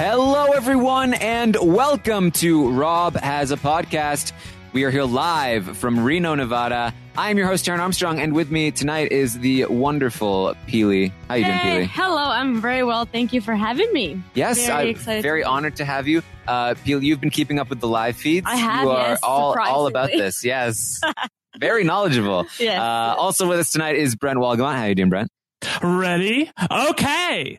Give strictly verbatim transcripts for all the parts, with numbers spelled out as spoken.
Hello, everyone, and welcome to Rob Has a Podcast. We are here live from Reno, Nevada. I'm your host, Taran Armstrong, and with me tonight is the wonderful Peely. How you hey, doing, Peely? Hello, I'm very well. Thank you for having me. Yes, very I'm excited very honored to have you. Uh, Peely, you've been keeping up with the live feeds. I have, You are yes, all, all about surprisingly. this, yes. Very knowledgeable. Yes, uh, yes. Also with us tonight is Brent Walgamont. How you doing, Brent? Ready? Okay.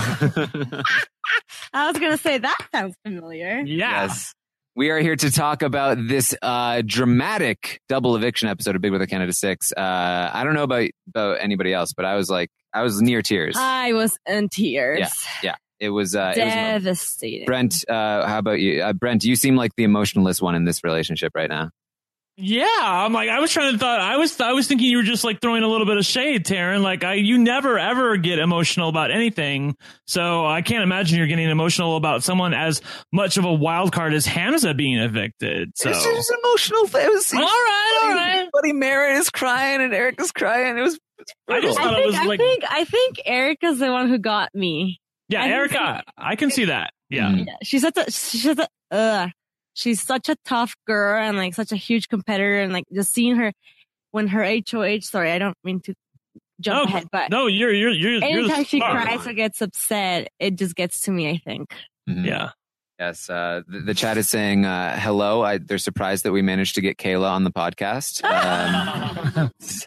I was going to say, that sounds familiar. Yeah. Yes. We are here to talk about this uh, dramatic double eviction episode of Big Brother Canada six. Uh, I don't know about, about anybody else, but I was like, I was near tears. I was in tears. Yeah, yeah. It was, uh, it was Devastating. Brent, uh, how about you? Uh, Brent, you seem like the emotionless one in this relationship right now. Yeah. I'm like, I was trying to thought, I was, I was thinking you were just like throwing a little bit of shade, Taran. Like, I, you never ever get emotional about anything. So I can't imagine you're getting emotional about someone as much of a wild card as Hamza being evicted. So. It was just emotional. It was, all right, all right. Buddy Merritt is crying and Eric is crying. It was, I just I thought think, it was I like, think, I think Erica's the one who got me. yeah, I think Erica, I can see that. Yeah. Mhm. Yeah, she's such a, she's such a, uh, she's such a tough girl and like such a huge competitor, and like just seeing her when her H O H, sorry, I don't mean to jump No, ahead, but no, you're, you're, you're, you're anytime the she star. cries or gets upset, it just gets to me, I think. Mhm. Yeah. Yes, uh, the, the chat is saying uh, hello. I, they're surprised that we managed to get Kayla on the podcast. Um,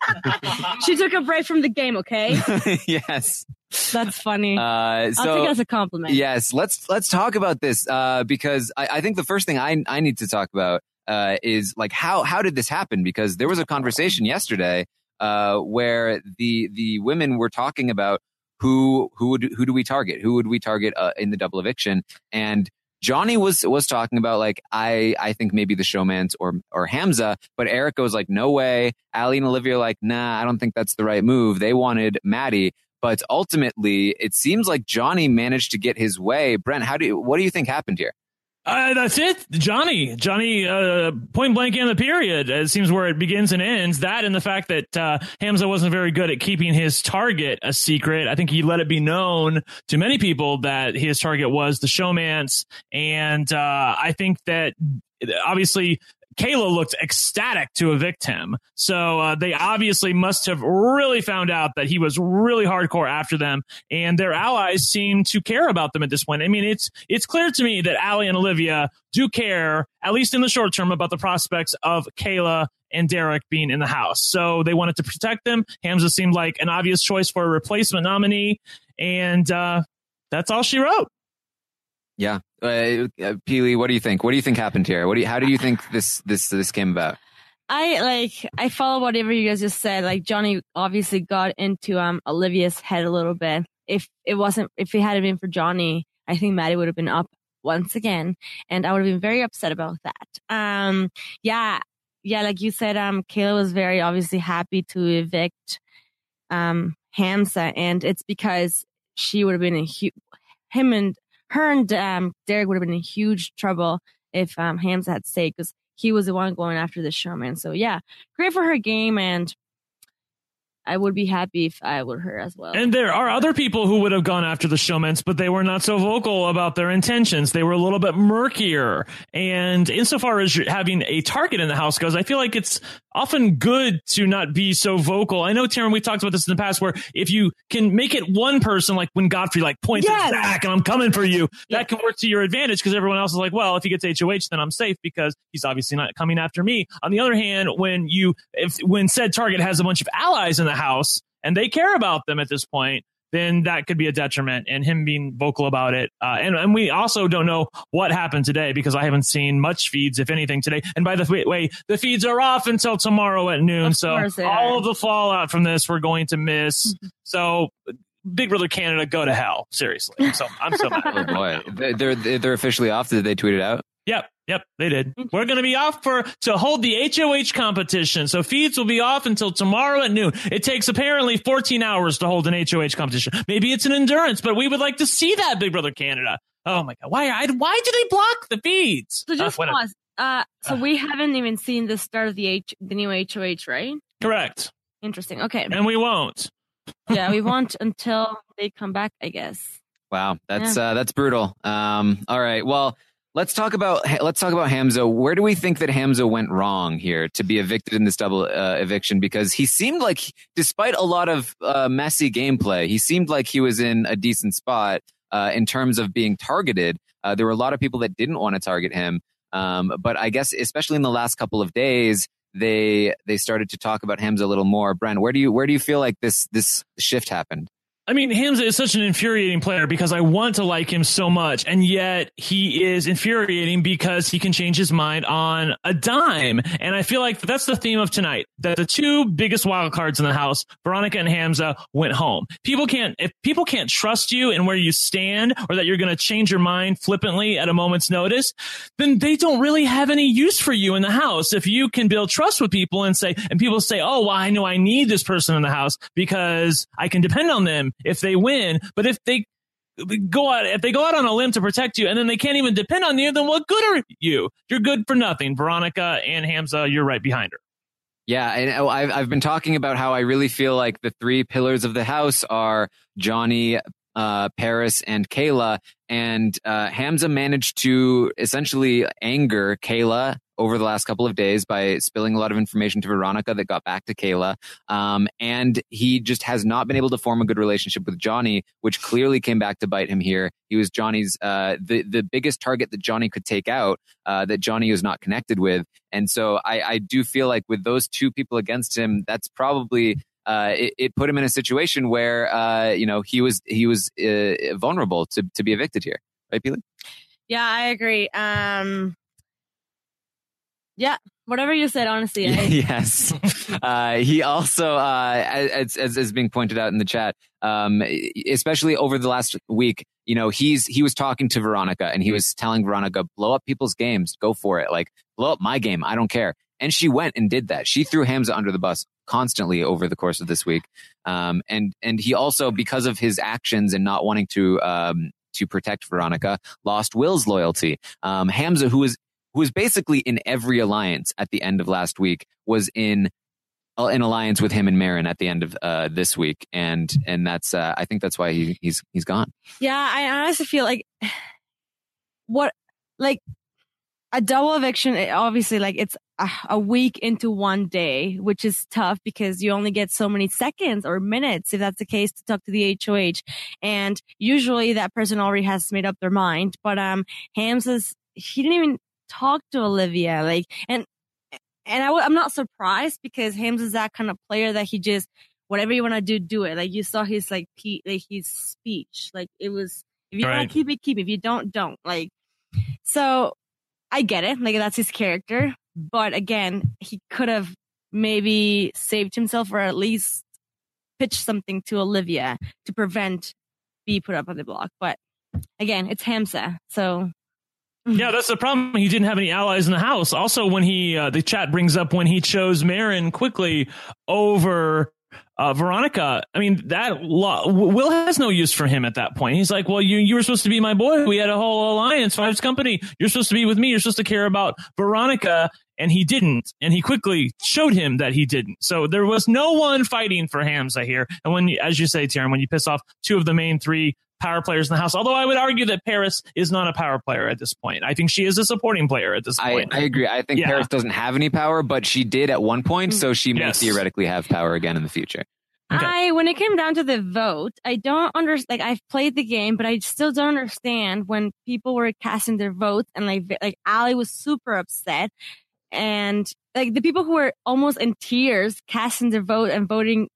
She took a break from the game, okay? yes. That's funny. Uh, I'll so take it as a compliment. yes, let's let's talk about this uh, because I, I think the first thing I I need to talk about uh, is like how how did this happen? Because there was a conversation yesterday uh, where the the women were talking about who who would who do we target? Who would we target uh, in the double eviction? And Johnny was was talking about like I I think maybe the showmans or or Hamza, but Erica was like no way. Ali and Olivia are like nah, I don't think that's the right move. They wanted Maddie, but ultimately it seems like Johnny managed to get his way. Brent, how do you, what do you think happened here? Uh, that's it. Johnny. Johnny, uh, point blank in the period. It seems where it begins and ends. That and the fact that uh, Hamza wasn't very good at keeping his target a secret. I think he let it be known to many people that his target was the showmance. And uh, I think that obviously Kayla looked ecstatic to evict him. So uh, they obviously must have really found out that he was really hardcore after them, and their allies seem to care about them at this point. I mean, it's it's clear to me that Ali and Olivia do care, at least in the short term, about the prospects of Kayla and Derek being in the house. So they wanted to protect them. Hamza seemed like an obvious choice for a replacement nominee, and uh, that's all she wrote. Yeah, uh, Peely, what do you think? What do you think happened here? What do you, how do you think this this this came about? I like I follow whatever you guys just said. Like Johnny obviously got into um Olivia's head a little bit. If it wasn't, if it hadn't been for Johnny, I think Maddie would have been up once again, and I would have been very upset about that. Um, yeah, yeah, like you said, um, Kayla was very obviously happy to evict um Hamza, and it's because she would have been in hu- him and her and um Derek would have been in huge trouble if um Hamza had stayed, because he was the one going after the showman. So yeah, great for her game, and I would be happy if I were her as well. And there are other people who would have gone after the showmans, but they were not so vocal about their intentions. They were a little bit murkier. And insofar as having a target in the house goes, I feel like it's often good to not be so vocal. I know, Taran, we talked about this in the past, where if you can make it one person, like when Godfrey like points Yes. at Zach and I'm coming for you, Yeah. that can work to your advantage, because everyone else is like, well, if he gets H O H, then I'm safe because he's obviously not coming after me. On the other hand, when you, if when said target has a bunch of allies in the house and they care about them at this point, then that could be a detriment, and him being vocal about it. Uh, and, and we also don't know what happened today, because I haven't seen much feeds, if anything, today. And by the way, the feeds are off until tomorrow at noon. Of So course they all are. of the fallout from this we're going to miss. So Big Brother Canada, go to hell. Seriously. So I'm so mad. Oh boy, they're they're, they're officially off. Did they tweet it out? Yep, yep, they did. We're going to be off for to hold the H O H competition. So feeds will be off until tomorrow at noon. It takes apparently fourteen hours to hold an H O H competition. Maybe it's an endurance, but we would like to see that, Big Brother Canada. Oh my God, why? I, why do they block the feeds? So just Uh, whatever. pause. Uh, so we haven't even seen the start of the H, the new H O H, right? Correct, Interesting. Okay. and we won't. Yeah, we won't until they come back, I guess. Wow, that's yeah. uh, that's brutal. Um, all right, well, let's talk about let's talk about Hamza. Where do we think that Hamza went wrong here to be evicted in this double uh, eviction? Because he seemed like, despite a lot of uh, messy gameplay, he seemed like he was in a decent spot uh, in terms of being targeted. Uh, there were a lot of people that didn't want to target him, um, but I guess especially in the last couple of days, they they started to talk about Hamza a little more. Brent, where do you where do you feel like this this shift happened? I mean, Hamza is such an infuriating player because I want to like him so much, and yet he is infuriating because he can change his mind on a dime. And I feel like that's the theme of tonight, that the two biggest wild cards in the house, Veronica and Hamza, went home. People can't, if people can't trust you and where you stand, or that you're going to change your mind flippantly at a moment's notice, then they don't really have any use for you in the house. If you can build trust with people and say, and people say, oh, well, I know I need this person in the house because I can depend on them if they win. But if they go out, if they go out on a limb to protect you and then they can't even depend on you, then what good are you? You're good for nothing. Veronica and Hamza, you're right behind her. Yeah, and I've I've been talking about how I really feel like the three pillars of the house are Johnny, uh, Paris, and Kayla. And uh, Hamza managed to essentially anger Kayla over the last couple of days by spilling a lot of information to Veronica that got back to Kayla. Um, and he just has not been able to form a good relationship with Johnny, which clearly came back to bite him here. He was Johnny's, uh, the, the biggest target that Johnny could take out, uh, that Johnny was not connected with. And so I, I do feel like with those two people against him, that's probably, uh, it, it put him in a situation where, uh, you know, he was, he was uh, vulnerable to, to be evicted here. Right, Peely? Yeah, I agree. Um, Yeah, whatever you said, honestly. I... yes. Uh, he also, uh, as, as as being pointed out in the chat, um, especially over the last week, you know, he's he was talking to Veronica and he was telling Veronica, blow up people's games, go for it, like blow up my game, I don't care. And she went and did that. She threw Hamza under the bus constantly over the course of this week. Um, and and he also, because of his actions and not wanting to um, to protect Veronica, lost Will's loyalty. Um, Hamza, who was who was basically in every alliance at the end of last week, was in uh, an alliance with him and Marin at the end of uh, this week, and and that's uh, I think that's why he, he's he's gone. Yeah, I honestly feel like what like a double eviction. It obviously, like it's a, a week into one day, which is tough because you only get so many seconds or minutes, if that's the case, to talk to the H O H, and usually that person already has made up their mind. But um, Hamza's he didn't even talk to Olivia, like, and and I w- I'm not surprised because Hamza's that kind of player that he just whatever you want to do, do it. Like you saw his like pe- like his speech, like it was if you right. want to keep it, keep it. If you don't, don't. Like so, I get it. Like that's his character, but again, he could have maybe saved himself or at least pitched something to Olivia to prevent be put up on the block. But again, it's Hamza, so. Yeah, that's the problem. He didn't have any allies in the house. Also, when he, uh, the chat brings up when he chose Marin quickly over uh, Veronica. I mean, that lo- Will has no use for him at that point. He's like, well, you you were supposed to be my boy. We had a whole alliance, Fives Company. You're supposed to be with me. You're supposed to care about Veronica. And he didn't. And he quickly showed him that he didn't. So there was no one fighting for Hamza here. And when, you, as you say, Taryn, when you piss off two of the main three power players in the house, although I would argue that Paris is not a power player at this point. I think she is a supporting player at this point. I, I agree. I think yeah. Paris doesn't have any power, but she did at one point, so she may yes. theoretically have power again in the future. Okay. I, when it came down to the vote, I don't understand, like, I've played the game, but I still don't understand when people were casting their votes and like, like Ali was super upset and like the people who were almost in tears casting their vote and voting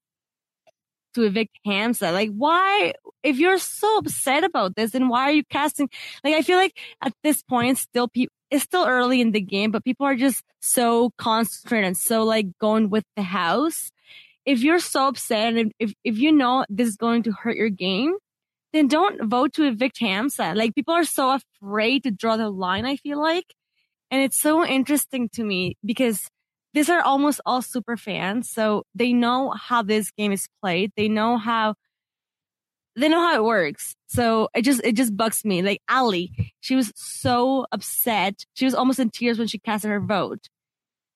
to evict Hamza. Like, why, if you're so upset about this, then why are you casting? Like, I feel like at this point, still people, it's still early in the game, but people are just so concentrated and so like going with the house. If you're so upset and if, if you know this is going to hurt your game, then don't vote to evict Hamza. Like, people are so afraid to draw the line, I feel like. And it's so interesting to me because these are almost all super fans, so they know how this game is played. They know how they know how it works. So it just it just bugs me. Like Ali, she was so upset. She was almost in tears when she casted her vote.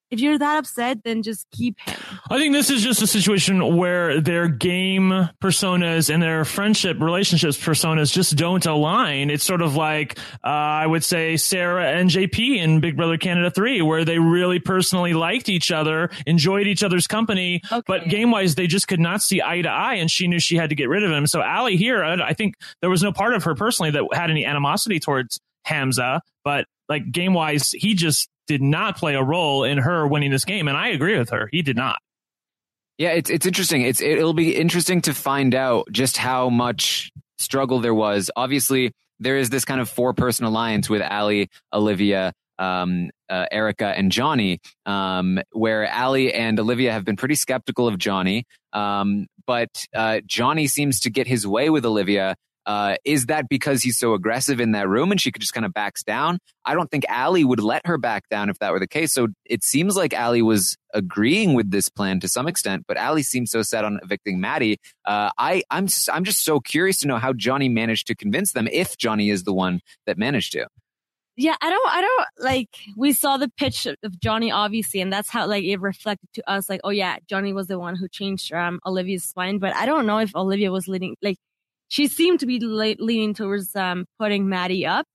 if you're that upset, then just keep him. I think this is just a situation where their game personas and their friendship relationships personas just don't align. It's sort of like, uh, I would say Sarah and J P in Big Brother Canada three, where they really personally liked each other, enjoyed each other's company, okay. but game-wise, they just could not see eye to eye, and she knew she had to get rid of him. So Allie here, I, I think there was no part of her personally that had any animosity towards Hamza, but like game-wise, he just did not play a role in her winning this game, and I agree with her. He did not. Yeah, it's it's interesting. It's it'll be interesting to find out just how much struggle there was. Obviously, there is this kind of four-person alliance with Allie, Olivia, um, uh, Erica, and Johnny, um, where Allie and Olivia have been pretty skeptical of Johnny, um, but uh, Johnny seems to get his way with Olivia. Uh, is that because he's so aggressive in that room and she could just kind of backs down? I don't think Allie would let her back down if that were the case. So it seems like Allie was agreeing with this plan to some extent, but Allie seems so set on evicting Maddie. Uh, I, I'm, I'm just so curious to know how Johnny managed to convince them, if Johnny is the one that managed to. Yeah, I don't, I don't, like, we saw the pitch of Johnny, obviously, and that's how, like, it reflected to us, like, oh yeah, Johnny was the one who changed um, Olivia's spine, but I don't know if Olivia was leading, like, she seemed to be le- leaning towards um, putting Maddie up,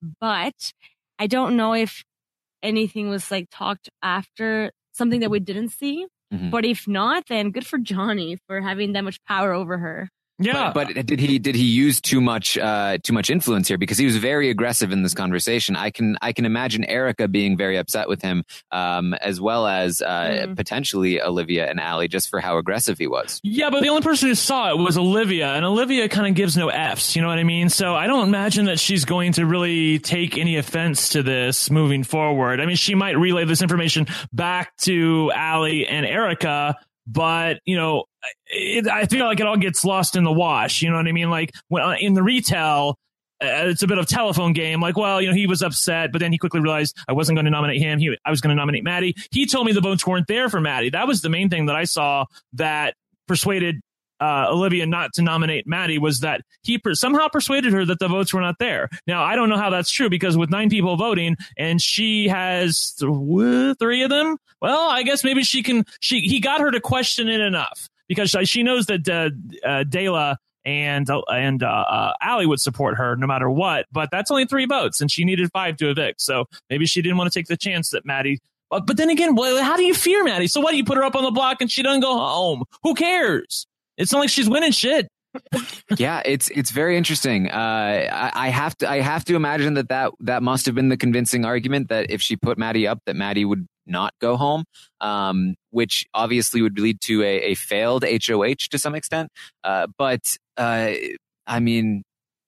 but I don't know if anything was like talked after, something that we didn't see. Mm-hmm. But if not, then good for Johnny for having that much power over her. Yeah, but, but did he did he use too much uh, too much influence here? Because he was very aggressive in this conversation. I can I can imagine Erica being very upset with him, um, as well as uh, mm. potentially Olivia and Allie, just for how aggressive he was. Yeah, but the only person who saw it was Olivia, and Olivia kind of gives no Fs. You know what I mean? So I don't imagine that she's going to really take any offense to this moving forward. I mean, she might relay this information back to Allie and Erica. But, you know, it, I feel like it all gets lost in the wash. You know what I mean? Like when, in the retail, uh, it's a bit of telephone game. Like, well, you know, he was upset, but then he quickly realized I wasn't going to nominate him. He, I was going to nominate Maddie. He told me the votes weren't there for Maddie. That was the main thing that I saw that persuaded uh, Olivia not to nominate Maddie, was that he per- somehow persuaded her that the votes were not there. Now, I don't know how that's true, because with nine people voting and she has th- three of them, well, I guess maybe she can, she, he got her to question it enough, because she knows that uh, uh, Dela and uh, and uh, uh, Allie would support her no matter what, but that's only three votes and she needed five to evict. So maybe she didn't want to take the chance that Maddie, but, but then again, well, how do you fear Maddie? So what, do you put her up on the block and she doesn't go home? Who cares? It's not like she's winning shit. Yeah, it's it's very interesting. Uh, I, I have to I have to imagine that, that that must have been the convincing argument, that if she put Maddie up, that Maddie would not go home, um, which obviously would lead to a, a failed H O H to some extent. Uh, but uh, I mean,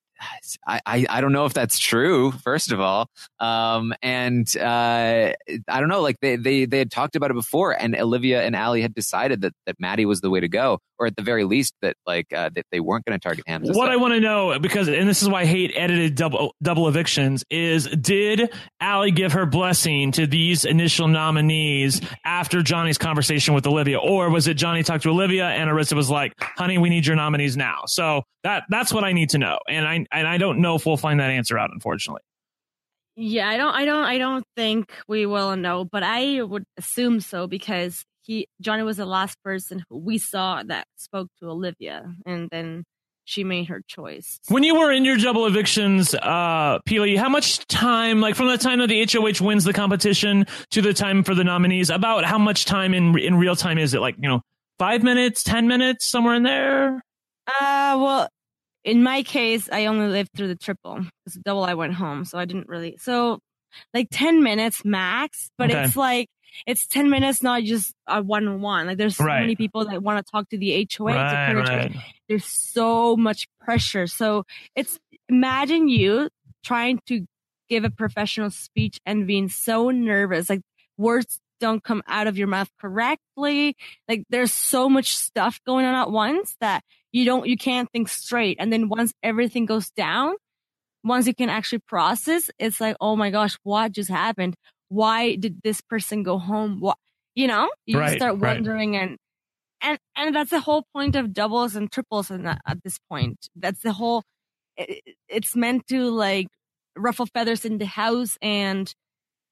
I, I, I don't know if that's true, first of all. Um, and uh, I don't know, like they, they, they had talked about it before, and Olivia and Allie had decided that, that Maddie was the way to go, or at the very least that like uh, that they weren't going to target Hamza. What so. I want to know, because, and this is why I hate edited double double evictions, is did Allie give her blessing to these initial nominees after Johnny's conversation with Olivia, or was it Johnny talked to Olivia and Arisa was like, honey, we need your nominees now? So that that's what I need to know, and I and I don't know if we'll find that answer out, unfortunately. Yeah, I don't, I don't, I don't think we will know, but I would assume so, because he, Johnny was the last person who we saw that spoke to Olivia, and then she made her choice. When you were in your double evictions, uh, Peely, how much time, like from the time that the H O H wins the competition to the time for the nominees, about how much time in in real time is it? Like, you know, five minutes, ten minutes, somewhere in there? Uh, well, in my case, I only lived through the triple. Because the double I went home, so I didn't really. So, like ten minutes max, but okay. It's like it's ten minutes, not just a one on one. Like there's so right. many people that want to talk to the H O H. Right, right. There's so much pressure. So it's imagine you trying to give a professional speech and being so nervous, like words don't come out of your mouth correctly. Like there's so much stuff going on at once that you don't, you can't think straight. And then once everything goes down, once you can actually process, it's like, oh my gosh, what just happened? Why did this person go home? What, you know, you right, start wondering right. and, and, and that's the whole point of doubles and triples. And at this point, that's the whole, it, it's meant to like ruffle feathers in the house and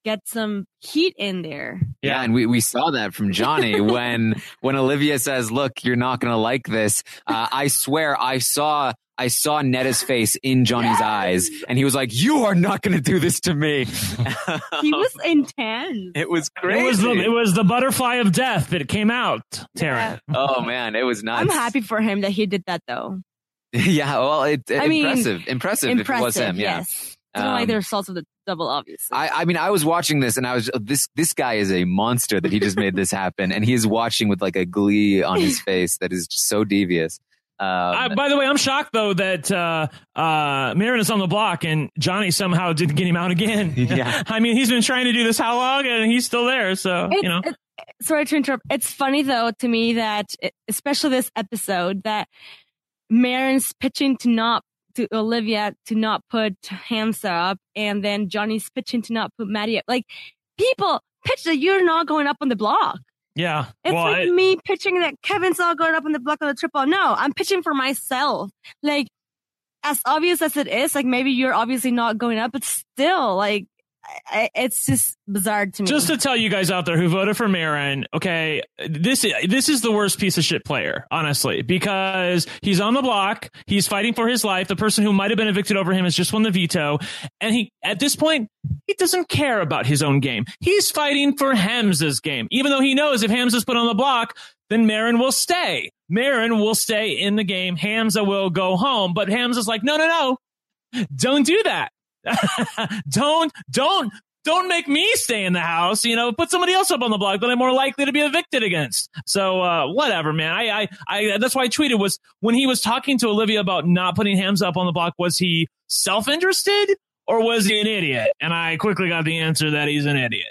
get some heat in there. Yeah, and we, we saw that from Johnny when when Olivia says, "Look, you're not going to like this." Uh, I swear, I saw I saw Netta's face in Johnny's yes. eyes, and he was like, "You are not going to do this to me." He was intense. It was crazy. It was the, it was the butterfly of death that came out, Taryn. Yeah. Oh man, it was nuts. I'm happy for him that he did that, though. Yeah, well, it, it I mean, impressive, impressive, impressive. If it was him, yeah. Yes. I don't um, like the results of the double, obviously. I, I mean, I was watching this and I was, this, this guy is a monster that he just made this happen. And he is watching with like a glee on his face that is just so devious. Um, I, by the way, I'm shocked though that uh, uh, Maren is on the block and Johnny somehow didn't get him out again. Yeah. I mean, he's been trying to do this how long and he's still there. So, it's, you know. It, sorry to interrupt. It's funny though to me that, especially this episode, that Maren's pitching to not to Olivia to not put Hamza up, and then Johnny's pitching to not put Maddie up. Like, people pitch that you're not going up on the block. Yeah. It's well, like I, me pitching that Kevin's not going up on the block on the triple. No, I'm pitching for myself. Like, as obvious as it is, like maybe you're obviously not going up, but still, like, I, it's just bizarre to me. Just to tell you guys out there who voted for Maren, okay, this this is the worst piece of shit player, honestly, because he's on the block, he's fighting for his life. The person who might have been evicted over him has just won the veto, and he, at this point, he doesn't care about his own game. He's fighting for Hamza's game, even though he knows if Hamza's put on the block, then Maren will stay. Maren will stay in the game. Hamza will go home, but Hamza's like, no, no, no, don't do that. don't, don't, don't make me stay in the house. You know, put somebody else up on the block that I'm more likely to be evicted against. So, uh, whatever, man. I, I, I, that's why I tweeted was when he was talking to Olivia about not putting Hamza up on the block, was he self-interested or was he an idiot? And I quickly got the answer that he's an idiot.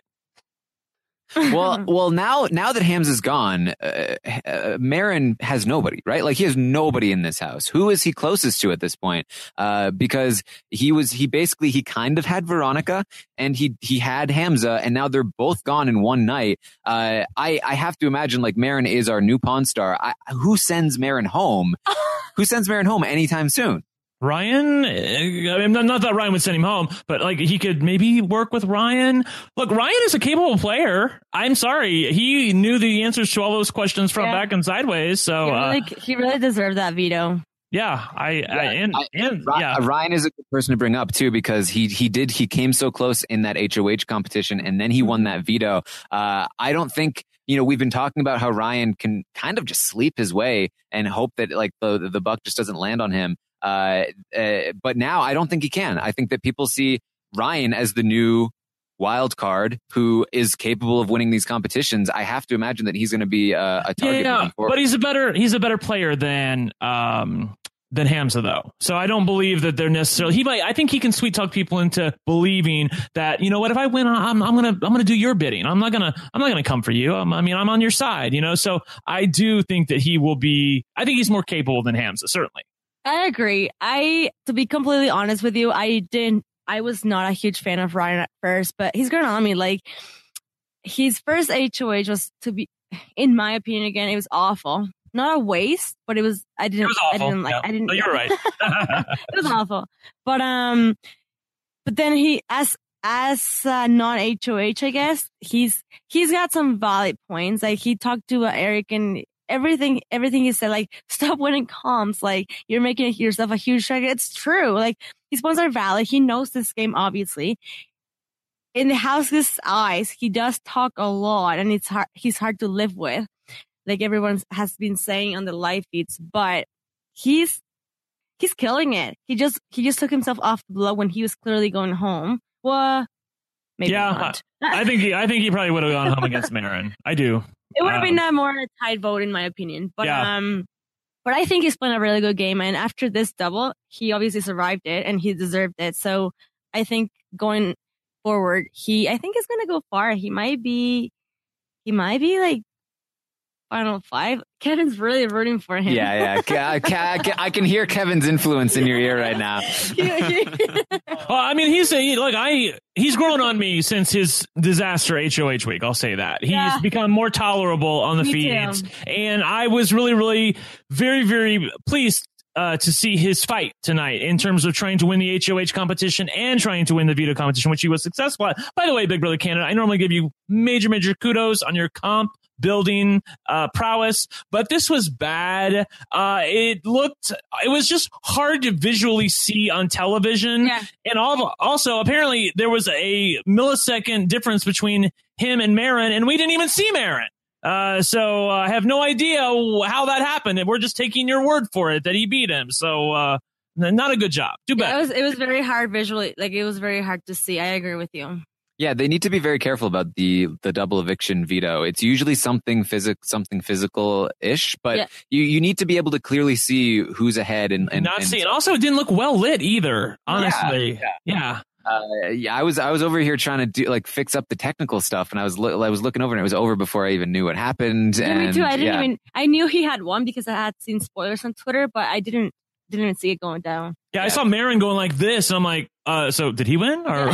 well, well, now, now that Hamza's gone, uh, uh, Maren has nobody, right? Like he has nobody in this house. Who is he closest to at this point? Uh, because he was, he basically, he kind of had Veronica and he, he had Hamza and now they're both gone in one night. Uh, I, I have to imagine like Maren is our new Pawn Star. I, who sends Maren home? Who sends Maren home anytime soon? Ryan, I mean, not that Ryan would send him home, but like he could maybe work with Ryan. Look, Ryan is a capable player. I'm sorry. He knew the answers to all those questions from yeah. back and sideways. So he really, uh, he really deserved that veto. Yeah, I, yeah, I and, I, and yeah. Ryan is a good person to bring up too, because he, he did, he came so close in that H O H competition and then he won that veto. Uh, I don't think, you know, we've been talking about how Ryan can kind of just sleep his way and hope that like the, the buck just doesn't land on him. Uh, uh, but now I don't think he can. I think that people see Ryan as the new wild card who is capable of winning these competitions. I have to imagine that he's going to be a, a target. Yeah, but he's a better he's a better player than um than Hamza though. So I don't believe that they're necessarily. He might. I think he can sweet talk people into believing that, you know what, if I win, I'm I'm gonna I'm gonna do your bidding. I'm not gonna I'm not gonna come for you. I'm, I mean, I'm on your side. You know. So I do think that he will be. I think he's more capable than Hamza, certainly. I agree. I, to be completely honest with you, I didn't, I was not a huge fan of Ryan at first, but he's growing on me. Like, his first H O H was, to be, in my opinion, again, it was awful. Not a waste, but it was, I didn't, it was awful. I didn't like, yeah. I didn't. No, you're right. It was awful. But, um, but then he, as, as uh, non-H O H, I guess, he's, he's got some valid points. Like, he talked to uh, Eric and, Everything, everything he said, like, stop winning comps, like, you're making yourself a huge target. It's true. Like, his points are valid. He knows this game, obviously. In the house's eyes, he does talk a lot, and it's hard, he's hard to live with, like everyone has been saying on the live feeds, but he's, he's killing it. He just, he just took himself off the blow when he was clearly going home. Well, maybe yeah, not. I think he, I think he probably would have gone home against Maren. I do. It would have um, been a more tight vote, in my opinion. But yeah. um, but I think he's playing a really good game. And after this double, he obviously survived it and he deserved it. So I think going forward, he I think is going to go far. He might be, he might be like final five. Kevin's really rooting for him. Yeah, yeah. I, I, I can hear Kevin's influence in your ear right now. Well, I mean, he's a, look, I, he's grown on me since his disaster H O H week. I'll say that. He's yeah. become more tolerable on the me feeds. Too. And I was really, really very, very pleased uh, to see his fight tonight in terms of trying to win the H O H competition and trying to win the veto competition, which he was successful at. By the way, Big Brother Canada, I normally give you major, major kudos on your comp building uh, prowess, but this was bad. Uh, it looked, it was just hard to visually see on television. Yeah. And all, also, apparently, there was a millisecond difference between him and Marin, and we didn't even see Marin. Uh, so uh, I have no idea how that happened. And we're just taking your word for it that he beat him. So uh, not a good job. Too bad. Yeah, it was it was very hard visually. Like, it was very hard to see. I agree with you. Yeah, they need to be very careful about the the double eviction veto. It's usually something physic something physical ish, but yeah. you, you need to be able to clearly see who's ahead and, and not and, see. And also, it didn't look well lit either. Honestly, yeah. yeah. yeah. Uh, yeah, I was I was over here trying to do like fix up the technical stuff, and I was lo- I was looking over, and it was over before I even knew what happened. Yeah, and, me too. I didn't yeah. even. I knew he had won because I had seen spoilers on Twitter, but I didn't didn't even see it going down. Yeah, yeah. I saw Marin going like this, and I'm like, uh, so did he win or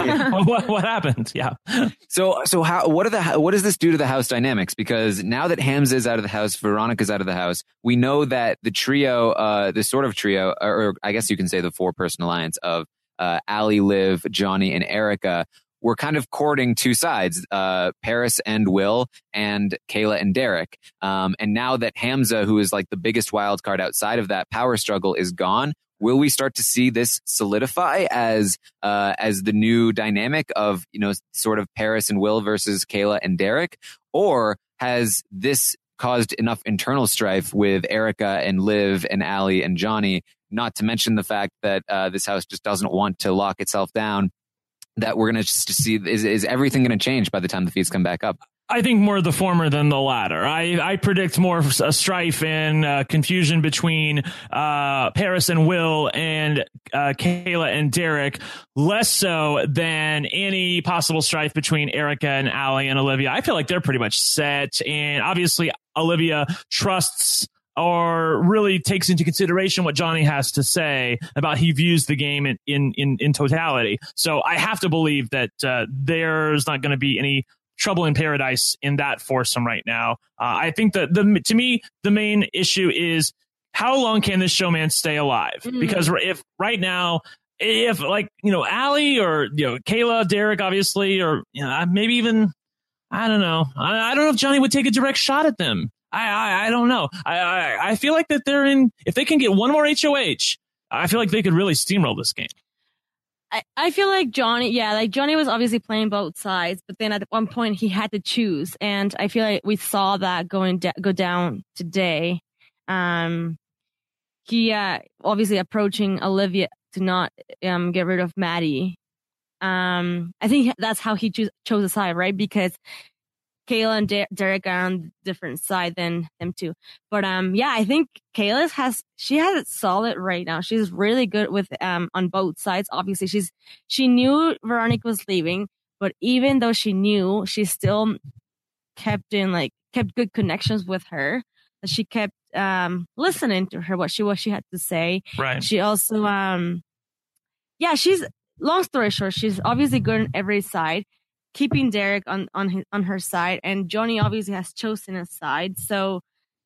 what? What happened? Yeah. So so how what are the what does this do to the house dynamics? Because now that Hamza is out of the house, Veronica's out of the house, we know that the trio, uh, the sort of trio, or, or I guess you can say the four person alliance of uh, Ali, Liv, Johnny, and Erica were kind of courting two sides, uh, Paris and Will, and Kayla and Derek. Um, and now that Hamza, who is like the biggest wild card outside of that power struggle, is gone, will we start to see this solidify as uh, as the new dynamic of, you know, sort of Paris and Will versus Kayla and Derek? Or has this caused enough internal strife with Erica and Liv and Ali and Johnny, not to mention the fact that uh, this house just doesn't want to lock itself down, that we're going to just see, is, is everything going to change by the time the feeds come back up? I think more the former than the latter. I, I predict more of a strife and uh, confusion between uh, Paris and Will and uh, Kayla and Derek, less so than any possible strife between Erica and Ali and Olivia. I feel like they're pretty much set, and obviously Olivia trusts or really takes into consideration what Johnny has to say about he views the game in, in, in, in totality. So I have to believe that uh, there's not going to be any trouble in paradise in that foursome right now. Uh, I think that the to me, the main issue is how long can this showman stay alive? Mm-hmm. Because if right now, if like, you know, Ali or, you know, Kayla, Derek, obviously, or, you know, maybe even, I don't know. I, I don't know if Johnny would take a direct shot at them. I, I, I don't know. I, I, I feel like that they're in, if they can get one more H O H, I feel like they could really steamroll this game. I, I feel like Johnny, yeah, like Johnny was obviously playing both sides, but then at one point he had to choose. And I feel like we saw that going da- go down today. Um, he, uh, obviously approaching Olivia to not, um, get rid of Maddie. Um, I think that's how he choose, chose a side, right? Because Kayla and De- Derek are on different side than them two. But um, yeah, I think Kayla has she has it solid right now. She's really good with um on both sides. Obviously, she's she knew Veronica was leaving, but even though she knew, she still kept in like kept good connections with her. She kept um listening to her what she what she had to say. Right. She also um yeah she's long story short, she's obviously good on every side, keeping Derek on on his, on her side, and Johnny obviously has chosen a side. So,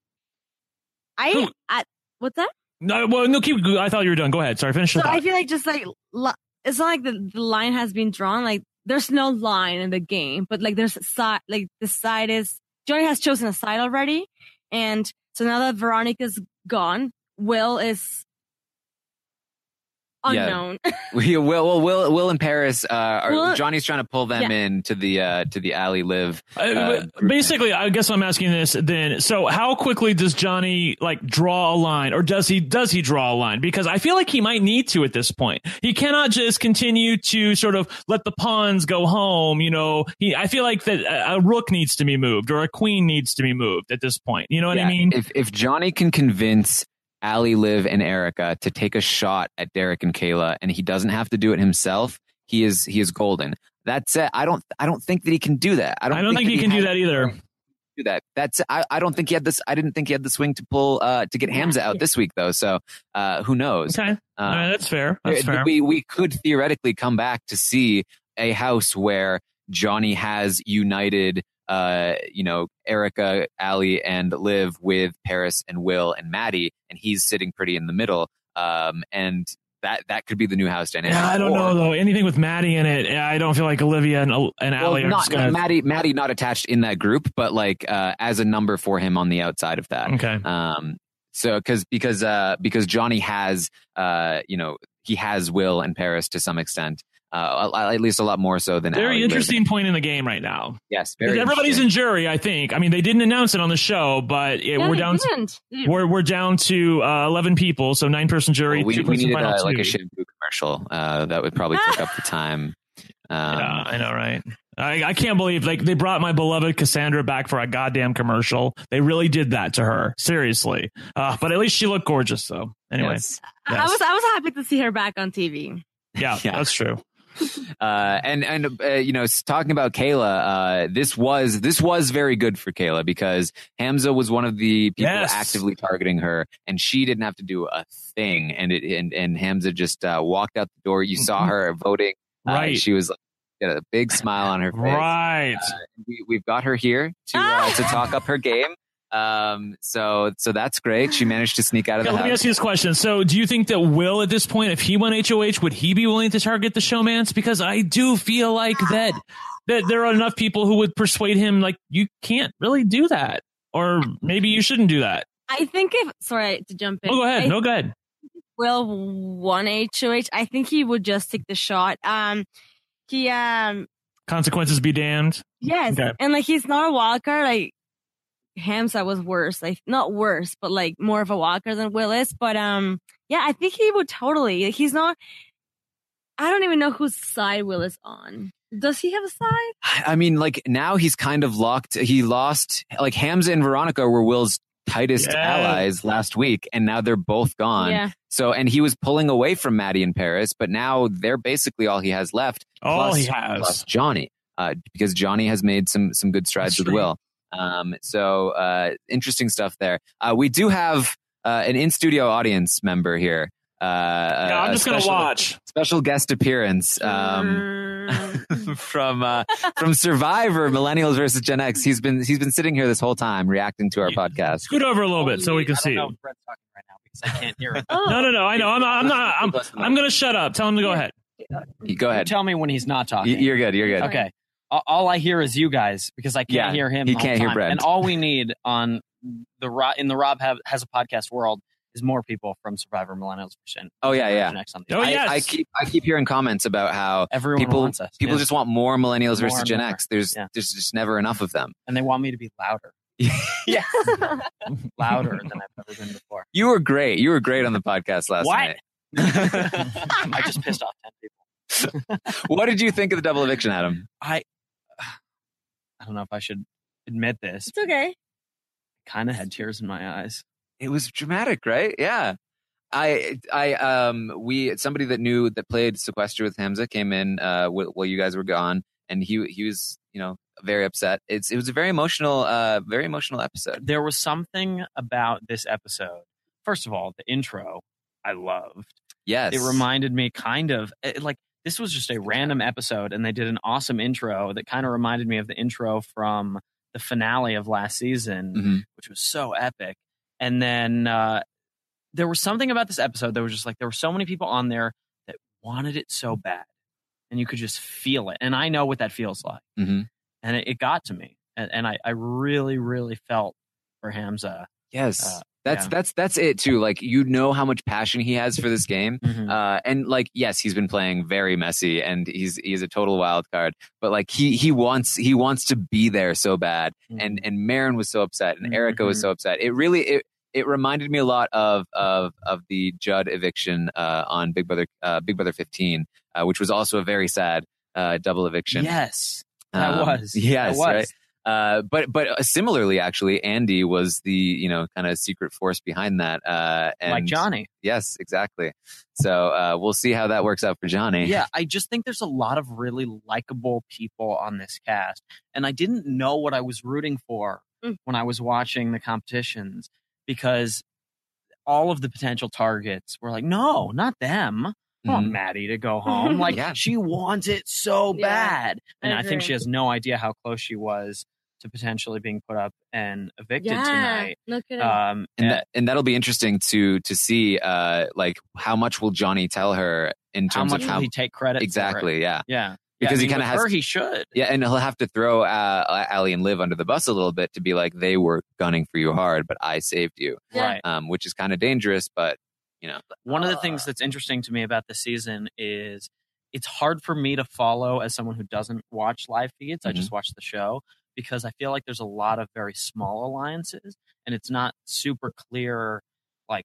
I, I what's that? No, well, no, keep. I thought you were done. Go ahead. Sorry, finish. So I feel like just like it's not like the, the line has been drawn. Like there's no line in the game, but like there's a side. Like the side is Johnny has chosen a side already, and so now that Veronica's gone, Will is unknown. Yeah. we, Will, Will, Will, Will and Paris, uh, are, Will, Johnny's trying to pull them yeah. in to the, uh, to the Ali Liv. Uh, uh, basically, I guess I'm asking this then. So how quickly does Johnny like draw a line, or does he, does he draw a line? Because I feel like he might need to at this point. He cannot just continue to sort of let the pawns go home. You know, he, I feel like that a, a rook needs to be moved or a queen needs to be moved at this point. You know what yeah. I mean? If, if Johnny can convince Ali, Liv, and Erica to take a shot at Derek and Kayla, and he doesn't have to do it himself, he is he is golden. That's it. I don't I don't think that he can do that. I don't. I don't think, think he can do that either. Do that. That's I, I don't think he had this. I didn't think he had the swing to pull uh, to get Hamza out this week though. So uh, who knows? Okay, uh, right, that's fair. That's there, fair. We we could theoretically come back to see a house where Johnny has united uh, you know, Erica, Allie, and Liv with Paris and Will and Maddie, and he's sitting pretty in the middle. Um, and that that could be the new house dynamic. Yeah, I don't or, know though. Anything with Maddie in it, I don't feel like Olivia and and well, Allie are not, just gonna... Maddie. Maddie not attached in that group, but like uh, as a number for him on the outside of that. Okay. Um. So because because uh because Johnny has uh you know he has Will and Paris to some extent. Uh, at least a lot more so than very Allie interesting Liv. point in the game right now. Yes, very everybody's in jury. I think. I mean, they didn't announce it on the show, but it, Yeah, we're they down. didn't. To, we're we're down to uh, eleven people, so nine person jury. Well, we two we person needed final uh, like two. a shampoo commercial. Uh, that would probably take up the time. Um, Yeah, I know, right? I, I can't believe like they brought my beloved Cassandra back for a goddamn commercial. They really did that to her, seriously. Uh, but at least she looked gorgeous, though. Anyway, yes. I Yes. was I was happy to see her back on T V. yeah, Yeah. that's true. Uh, and and uh, you know, talking about Kayla, uh, this was this was very good for Kayla because Hamza was one of the people Yes. actively targeting her, and she didn't have to do a thing. And it and, and Hamza just uh, walked out the door. You saw her voting. Uh, Right. She was like, got a big smile on her face. Right. Uh, we, we've got her here to uh, to talk up her game. Um, so so that's great. She managed to sneak out of Okay, the let me house. ask you this question. So, do you think that Will, at this point, if he won H O H, would he be willing to target the showmance? Because I do feel like that that there are enough people who would persuade him, like, you can't really do that, or maybe you shouldn't do that. I think if sorry to jump in. Oh, go ahead. I No, go ahead. Will won H O H. I think he would just take the shot. Um, he um Consequences be damned. yes, Okay. and like he's not a wild card. Like Hamza was worse, like not worse, but like more of a wild card than Will is. But um, yeah, I think he would totally. Like, he's not. I don't even know whose side Will is on. Does he have a side? I mean, like now he's kind of locked. He lost like Hamza and Veronica were Will's tightest Yeah. allies last week, and now they're both gone. Yeah. So, and he was pulling away from Maddie and Paris, but now they're basically all he has left. All plus, he has. plus Johnny, uh, because Johnny has made some some good strides That's with true. Will. Um, so uh, interesting stuff there. Uh, we do have uh, an in studio audience member here. Uh, Yeah, I'm a just going to special- watch. Special guest appearance. Um, Mm. from uh, from Survivor Millennials versus Gen X. He's been he's been sitting here this whole time reacting to our Yeah. podcast. Scoot over a little bit so we can I don't see know you. if Brett's talking right now because I can't hear him. Oh. No, no, no. I know. I'm, I'm not. I'm, I'm going to shut up. Tell him to go ahead. You Go ahead. Tell me when he's not Y- talking. You're good. You're good. Okay. All- All I hear is you guys because I can't Yeah, hear him. he the whole can't hear time. Brett. And all we need on the Ro- in the Rob have, has a podcast world is more people from Survivor Millennials percent. Oh, yeah, yeah. Next on the Oh, I, yes. I keep I keep hearing comments about how Everyone people wants us. people yeah. just want more Millennials More versus and Gen more. X. There's Yeah. there's just never enough of them. and they want me to be louder, Yeah. louder than I've ever been before. You were great. You were great on the podcast last What? night. I just pissed off ten people. What did you think of the double eviction, Adam? I I don't know if I should admit this. It's okay. Kind of had tears in my eyes. It was dramatic, right? Yeah. I, I, um, we, somebody that knew that played Sequester with Hamza came in, uh, wh- while you guys were gone, and he, he was, you know, very upset. It's, it was a very emotional, uh, very emotional episode. There was something about this episode. First of all, the intro I loved. Yes. It reminded me kind of it, like this was just a random episode, and they did an awesome intro that kind of reminded me of the intro from the finale of last season, Mhm. which was so epic. And then uh, there was something about this episode that was just like there were so many people on there that wanted it so bad, and you could just feel it. And I know what that feels like, Mhm. and it, it got to me, and, and I, I really, really felt for Hamza. Yes. Uh, that's, yeah. that's, that's it too. Like, you know how much passion he has for this game. Mhm. Uh, and like, yes, he's been playing very messy, and he's he's a total wild card. But like, he he wants he wants to be there so bad. And and Marin was so upset, and Erica was Mhm. so upset. It really it it reminded me a lot of of of the Judd eviction uh, on Big Brother uh, Big Brother fifteen, uh, which was also a very sad uh, double eviction. Yes, that Um, was. yes, that was. right. Uh, but but uh, similarly, actually, Andy was the you know kind of secret force behind that. Uh, and Like Johnny. Yes, exactly. So uh, we'll see how that works out for Johnny. Yeah, I just think there's a lot of really likable people on this cast. And I didn't know what I was rooting for Mm. when I was watching the competitions because all of the potential targets were like, no, not them. I want Mhm. Maddie to go home. Like, Yeah. she wants it so Yeah, bad. And I I, think agree. she has no idea how close she was to potentially being put up and evicted Yeah, tonight. no kidding. Um, and uh, that, and that'll be interesting to to see uh like how much will Johnny tell her in how terms much of will how he take credit for it? exactly yeah Yeah. Because yeah, I he mean, kinda with has her, to- he should. yeah and he'll have to throw uh, Allie and Liv under the bus a little bit to be like, they were gunning for you hard but I saved you, Yeah. Right. um which is kind of dangerous, but you know. One of the things that's interesting to me about this season is it's hard for me to follow as someone who doesn't watch live feeds. I Mhm. just watch the show because I feel like there's a lot of very small alliances and it's not super clear, like,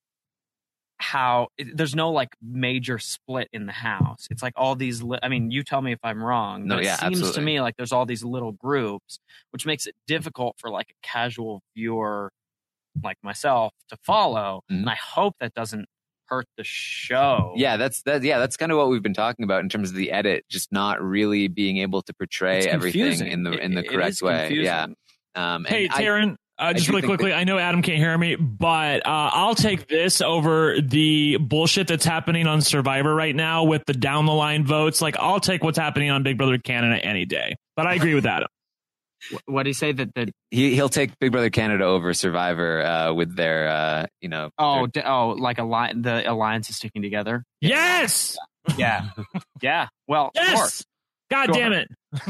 how it, there's no like major split in the house. It's like all these li- I mean, you tell me if I'm wrong, No, but yeah, it seems to absolutely. me like there's all these little groups, which makes it difficult for like a casual viewer like myself to follow. Mhm. And I hope that doesn't hurt the show. Yeah, that's that. Yeah, that's kind of what we've been talking about in terms of the edit, just not really being able to portray It's everything confusing. in the in the It- it correct is way. confusing. Yeah. Um, and Hey, I- Taryn, uh, just do really think quickly, that- I know Adam can't hear me, but uh, I'll take this over the bullshit that's happening on Survivor right now with the down the line votes. Like, I'll take what's happening on Big Brother Canada any day. But I agree with Adam. What do you say that the he he'll take Big Brother Canada over Survivor uh, with their uh, you know. oh their- d- oh like a li- the alliance is sticking together? Yes! Yeah, yeah. Well, Yes! God Sure. damn it.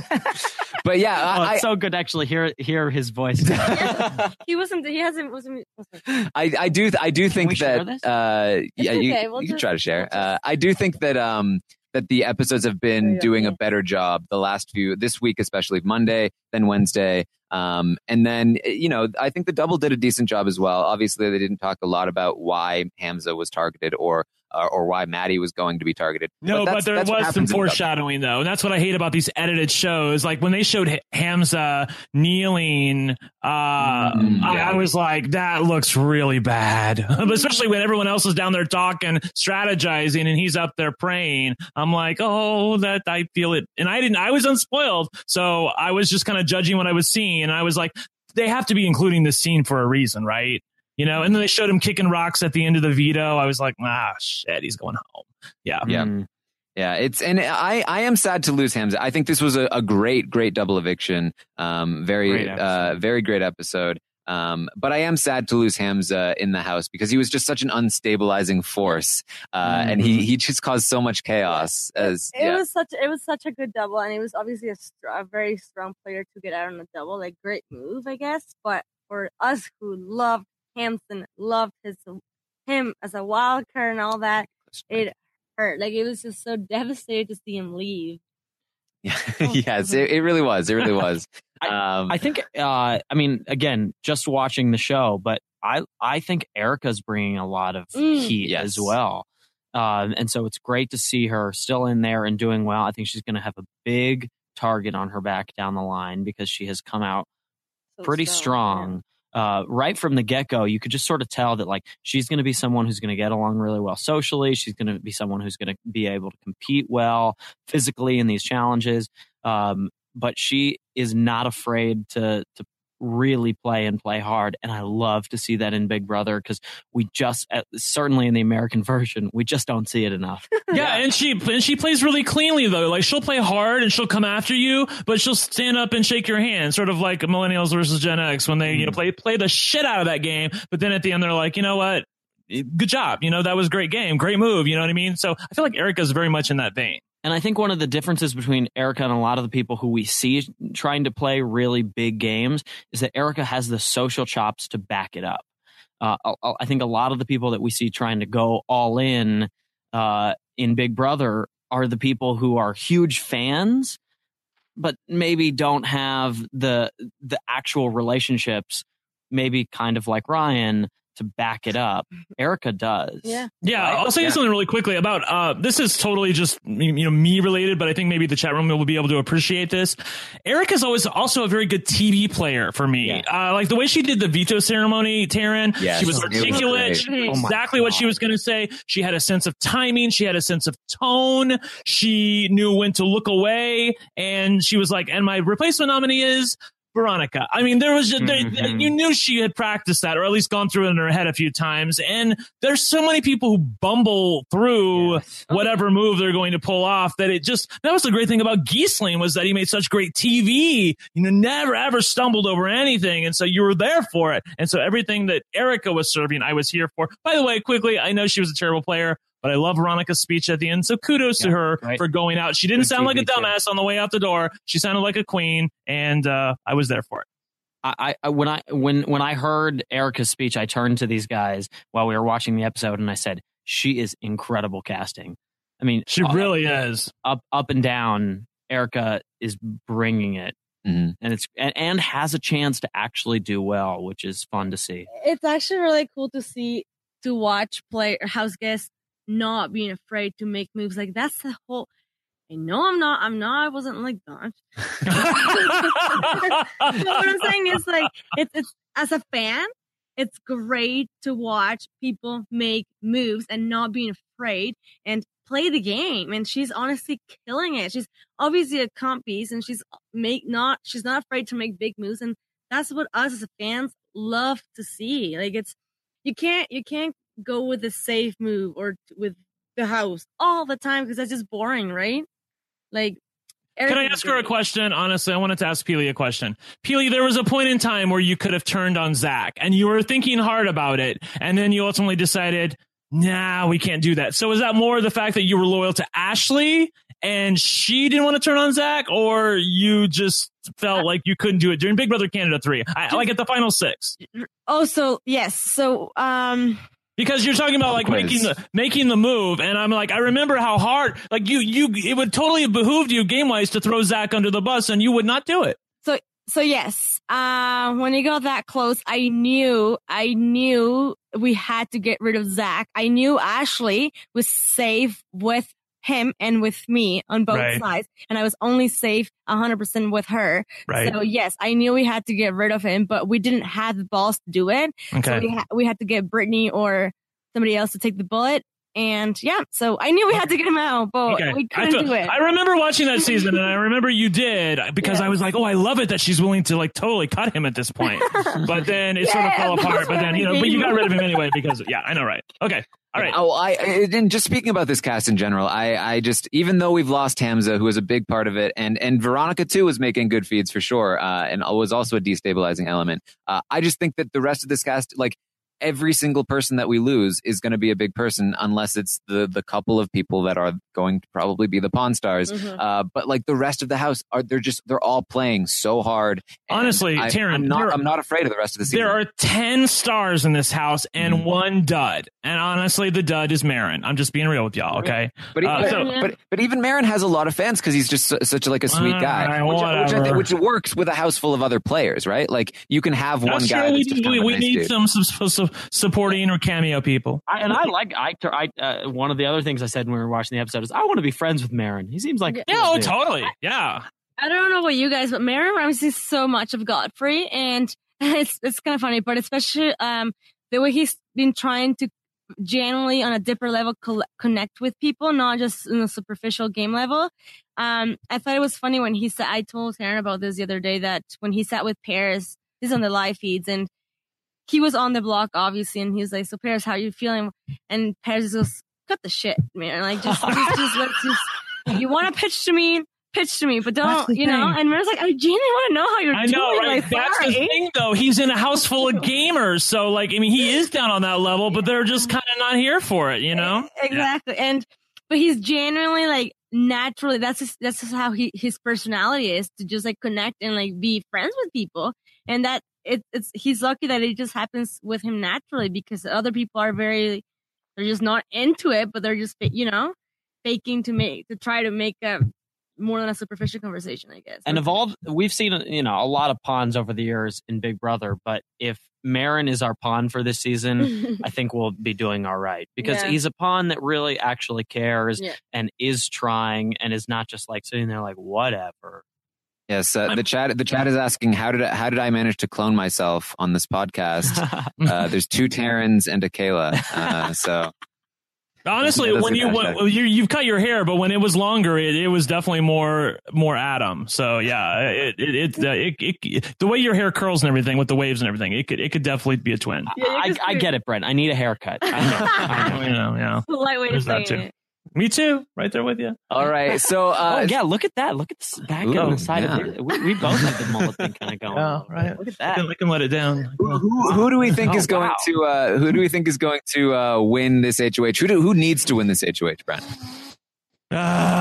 but yeah, Oh, I, it's so good to actually hear hear his voice. Yeah. He wasn't. He hasn't. Wasn't. wasn't I, I do I do think we share that this? uh, yeah you, okay, we'll you can just- try to share. we'll just- Uh, I do think that um that the episodes have been Yeah, doing yeah. a better job the last few this week, especially Monday, then Wednesday, um, and then you know I think the double did a decent job as well. Obviously, they didn't talk a lot about why Hamza was targeted or uh, or why Maddie was going to be targeted. No, but, that's- there that's what was some happens in double. foreshadowing, though. And that's what I hate about these edited shows. Like, when they showed H- Hamza kneeling, uh, Mm, I, yeah. I was like, that looks really bad. Especially when everyone else is down there talking, strategizing, and he's up there praying. I'm like, oh, that I feel it. And I didn't, I was unspoiled. So I was just kind of judging what I was seeing. And I was like, they have to be including this scene for a reason, right? You know, and then they showed him kicking rocks at the end of the veto. I was like, ah, shit, he's going home. Yeah. Yeah. Mm. Yeah, it's and I, I am sad to lose Hamza. I think this was a, a great, great double eviction. Um, very, Great uh, episode. very great episode. Um, but I am sad to lose Hamza in the house because he was just such an unstabilizing force, uh, and he he just caused so much chaos. As It yeah, was such. It was such a good double, and it was obviously a, str- a very strong player to get out on a double. Like, great move, I guess. But for us who loved Hampson, loved his him as a wild card and all that, it hurt. Like, it was just so devastating to see him leave. yeah. yes, it, it really was. It really was. Um, I think, uh, I mean, again, just watching the show, but I, I think Erica's bringing a lot of Mm. heat Yes. as well. Um, and so it's great to see her still in there and doing well. I think she's going to have a big target on her back down the line because she has come out So pretty strong. Uh, right from the get-go, you could just sort of tell that like she's going to be someone who's going to get along really well socially. She's going to be someone who's going to be able to compete well physically in these challenges. Um, but she is not afraid to to really play and play hard, and I love to see that in Big Brother because we just uh, certainly in the American version we just don't see it enough. Yeah, and she and she plays really cleanly though. Like, she'll play hard and she'll come after you, but she'll stand up and shake your hand, sort of like millennials versus Gen X when they you know play play the shit out of that game. But then at the end they're like, you know what, good job, you know that was a great game, great move. You know what I mean? So I feel like Erica's very much in that vein. And I think one of the differences between Erica and a lot of the people who we see trying to play really big games is that Erica has the social chops to back it up. Uh, I, I think a lot of the people that we see trying to go all in uh, in Big Brother are the people who are huge fans, but maybe don't have the the actual relationships, maybe kind of like Ryan, to back it up. Erica does. Yeah. Yeah, Right? I'll say Yeah. something really quickly about uh this is totally just you know me related, but I think maybe the chat room will be able to appreciate this. Erica's always also a very good T V player for me. Yeah. Uh like the way she did the veto ceremony, Taryn, Yes, she was it was articulate, great. she knew Oh my exactly what she God. was going to say. She had a sense of timing, she had a sense of tone, she knew when to look away, and she was like, and my replacement nominee is Veronica. I mean, there was just, Mm-hmm. there, you knew she had practiced that, or at least gone through it in her head a few times. And there's so many people who bumble through Yes. whatever move they're going to pull off that it just, that was the great thing about Giesling, was that he made such great T V, you know, never ever stumbled over anything. And so you were there for it. And so everything that Erica was serving, I was here for. By the way, quickly, I know she was a terrible player, but I love Veronica's speech at the end. So kudos Yeah, to her right. for going out. She didn't Good sound like a T V too. dumbass on the way out the door. She sounded like a queen, and uh, I was there for it. I, I when I when when I heard Erica's speech, I turned to these guys while we were watching the episode, and I said, "She is incredible casting." I mean, She uh, really is. up up and down. Erica is bringing it, Mhm. and it's and, and has a chance to actually do well, which is fun to see. It's actually really cool to see, to watch play house guests not being afraid to make moves. Like that's the whole. I know I'm not. I'm not. I wasn't like that. So what I'm saying is like it's it's as a fan, it's great to watch people make moves and not being afraid and play the game. And she's honestly killing it. She's obviously a comp piece, and she's make not she's not afraid to make big moves. And that's what us as fans love to see. Like it's you can't you can't go with a safe move or t- with the house all the time because that's just boring, right? Like. Can I everything's ask her a great. question? Honestly, I wanted to ask Peely a question. Peely, there was a point in time where you could have turned on Zach, and you were thinking hard about it, and then you ultimately decided, nah, we can't do that. So is that more the fact that you were loyal to Ashley, and she didn't want to turn on Zach, or you just felt like you couldn't do it during Big Brother Canada three, I, like at the final six? Also, yes. So, um, Because you're talking about like Quiz. making the making the move, and I'm like, I remember how hard, like you you it would totally have behooved you game wise to throw Zach under the bus, and you would not do it. so, so yes. Uh, when he got that close, I knew, I knew we had to get rid of Zach. I knew Ashley was safe with him and with me on both Right. sides, and I was only safe one hundred percent with her. Right. So yes, I knew we had to get rid of him, but we didn't have the balls to do it. So Okay. we, ha- we had to get Brittany or somebody else to take the bullet. And yeah, so I knew we had to get him out, but Okay. we I, couldn't feel- do it. I remember watching that season, and I remember you did, because I was like, oh, I love it that she's willing to like totally cut him at this point. But then it sort of Yeah, fell apart. that's But then, what you know, I but you mean. got rid of him anyway because, yeah, I know, right? Okay. All right. Oh, I, I and just speaking about this cast in general, I, I just, even though we've lost Hamza, who was a big part of it, and, and Veronica too was making good feeds for sure, uh, and was also a destabilizing element. Uh, I just think that the rest of this cast, like, every single person that we lose is going to be a big person unless it's the the couple of people that are going to probably be the Pawn Stars. Mhm. Uh, but like the rest of the house are they're just they're all playing so hard. And Honestly, I, Taryn, I'm not there- I'm not afraid of the rest of the season. There are ten stars in this house and Mhm. one dud. And honestly, the dud is Marin. I'm just being real with y'all, okay? But, he- Uh, but, so- but but even Marin has a lot of fans because he's just su- such like a sweet All guy, right, which, which, I whatever. think, which works with a house full of other players, right? Like you can have one That's guy true. We, that's just kind we, of a we nice need dude. some, some, some supporting or cameo people. I, and I like I, I uh, one of the other things I said when we were watching the episode is I want to be friends with Marin. He seems like a Yeah. Yeah, cool oh, dude. totally. Yeah. I don't know about you guys, but Marin Ramsey is so much of Godfrey, and it's it's kind of funny, but especially um the way he's been trying to genuinely on a deeper level co- connect with people, not just in a superficial game level. Um, I thought it was funny when he said, I told Taryn about this the other day, that when he sat with Paris, this is on the live feeds, and he was on the block, obviously, and he was like, so Paris, how are you feeling? And Paris goes, cut the shit, man. Like, just, just, just let's just, you want to pitch to me, pitch to me, but That's don't, the you know? thing. And Marin's like, I genuinely want to know how you're I doing. know, right? Like, That's the sorry. thing, though. He's in a house full of gamers. So, like, I mean, he is down on that level, but they're just kind of not here for it, you know? Exactly. And, but he's genuinely like, naturally, that's just, that's just how he, his personality is, to just like connect and like be friends with people. And that it, it's, he's lucky that it just happens with him naturally, because other people are very, they're just not into it, but they're just, you know, faking to make, to try to make a more than a superficial conversation, I guess. And of all, we've seen, you know, a lot of pawns over the years in Big Brother, but if Marin is our pawn for this season, I think we'll be doing all right, because Yeah. he's a pawn that really actually cares Yeah. and is trying and is not just like sitting there like, whatever. Yes, uh, the chat the chat is asking how did I, how did I manage to clone myself on this podcast? Uh, there's two Tarens and a Kayla, uh, so Honestly, Yeah, when you, hashtag. when you you've cut your hair, but when it was longer, it, it was definitely more more Adam. So yeah, it it it, uh, it, it the way your hair curls and everything with the waves and everything, it could it could definitely be a twin. Yeah, I, I get it, Brent. I need a haircut. I know. I know. You know, yeah. The light way to There's say that too. it. Me too. Right there with you. All right. So, uh, Oh yeah, look at that. Look at this back Ooh, on the side yeah. of it. We, we both have the mullet thing kind of going. Yeah, on. right. Look at I that. can, I can let it down. who, who, who do we think Oh, is going wow. to uh, who do we think is going to uh, win this H O H? Who do, who needs to win this H O H, Brent? Uh,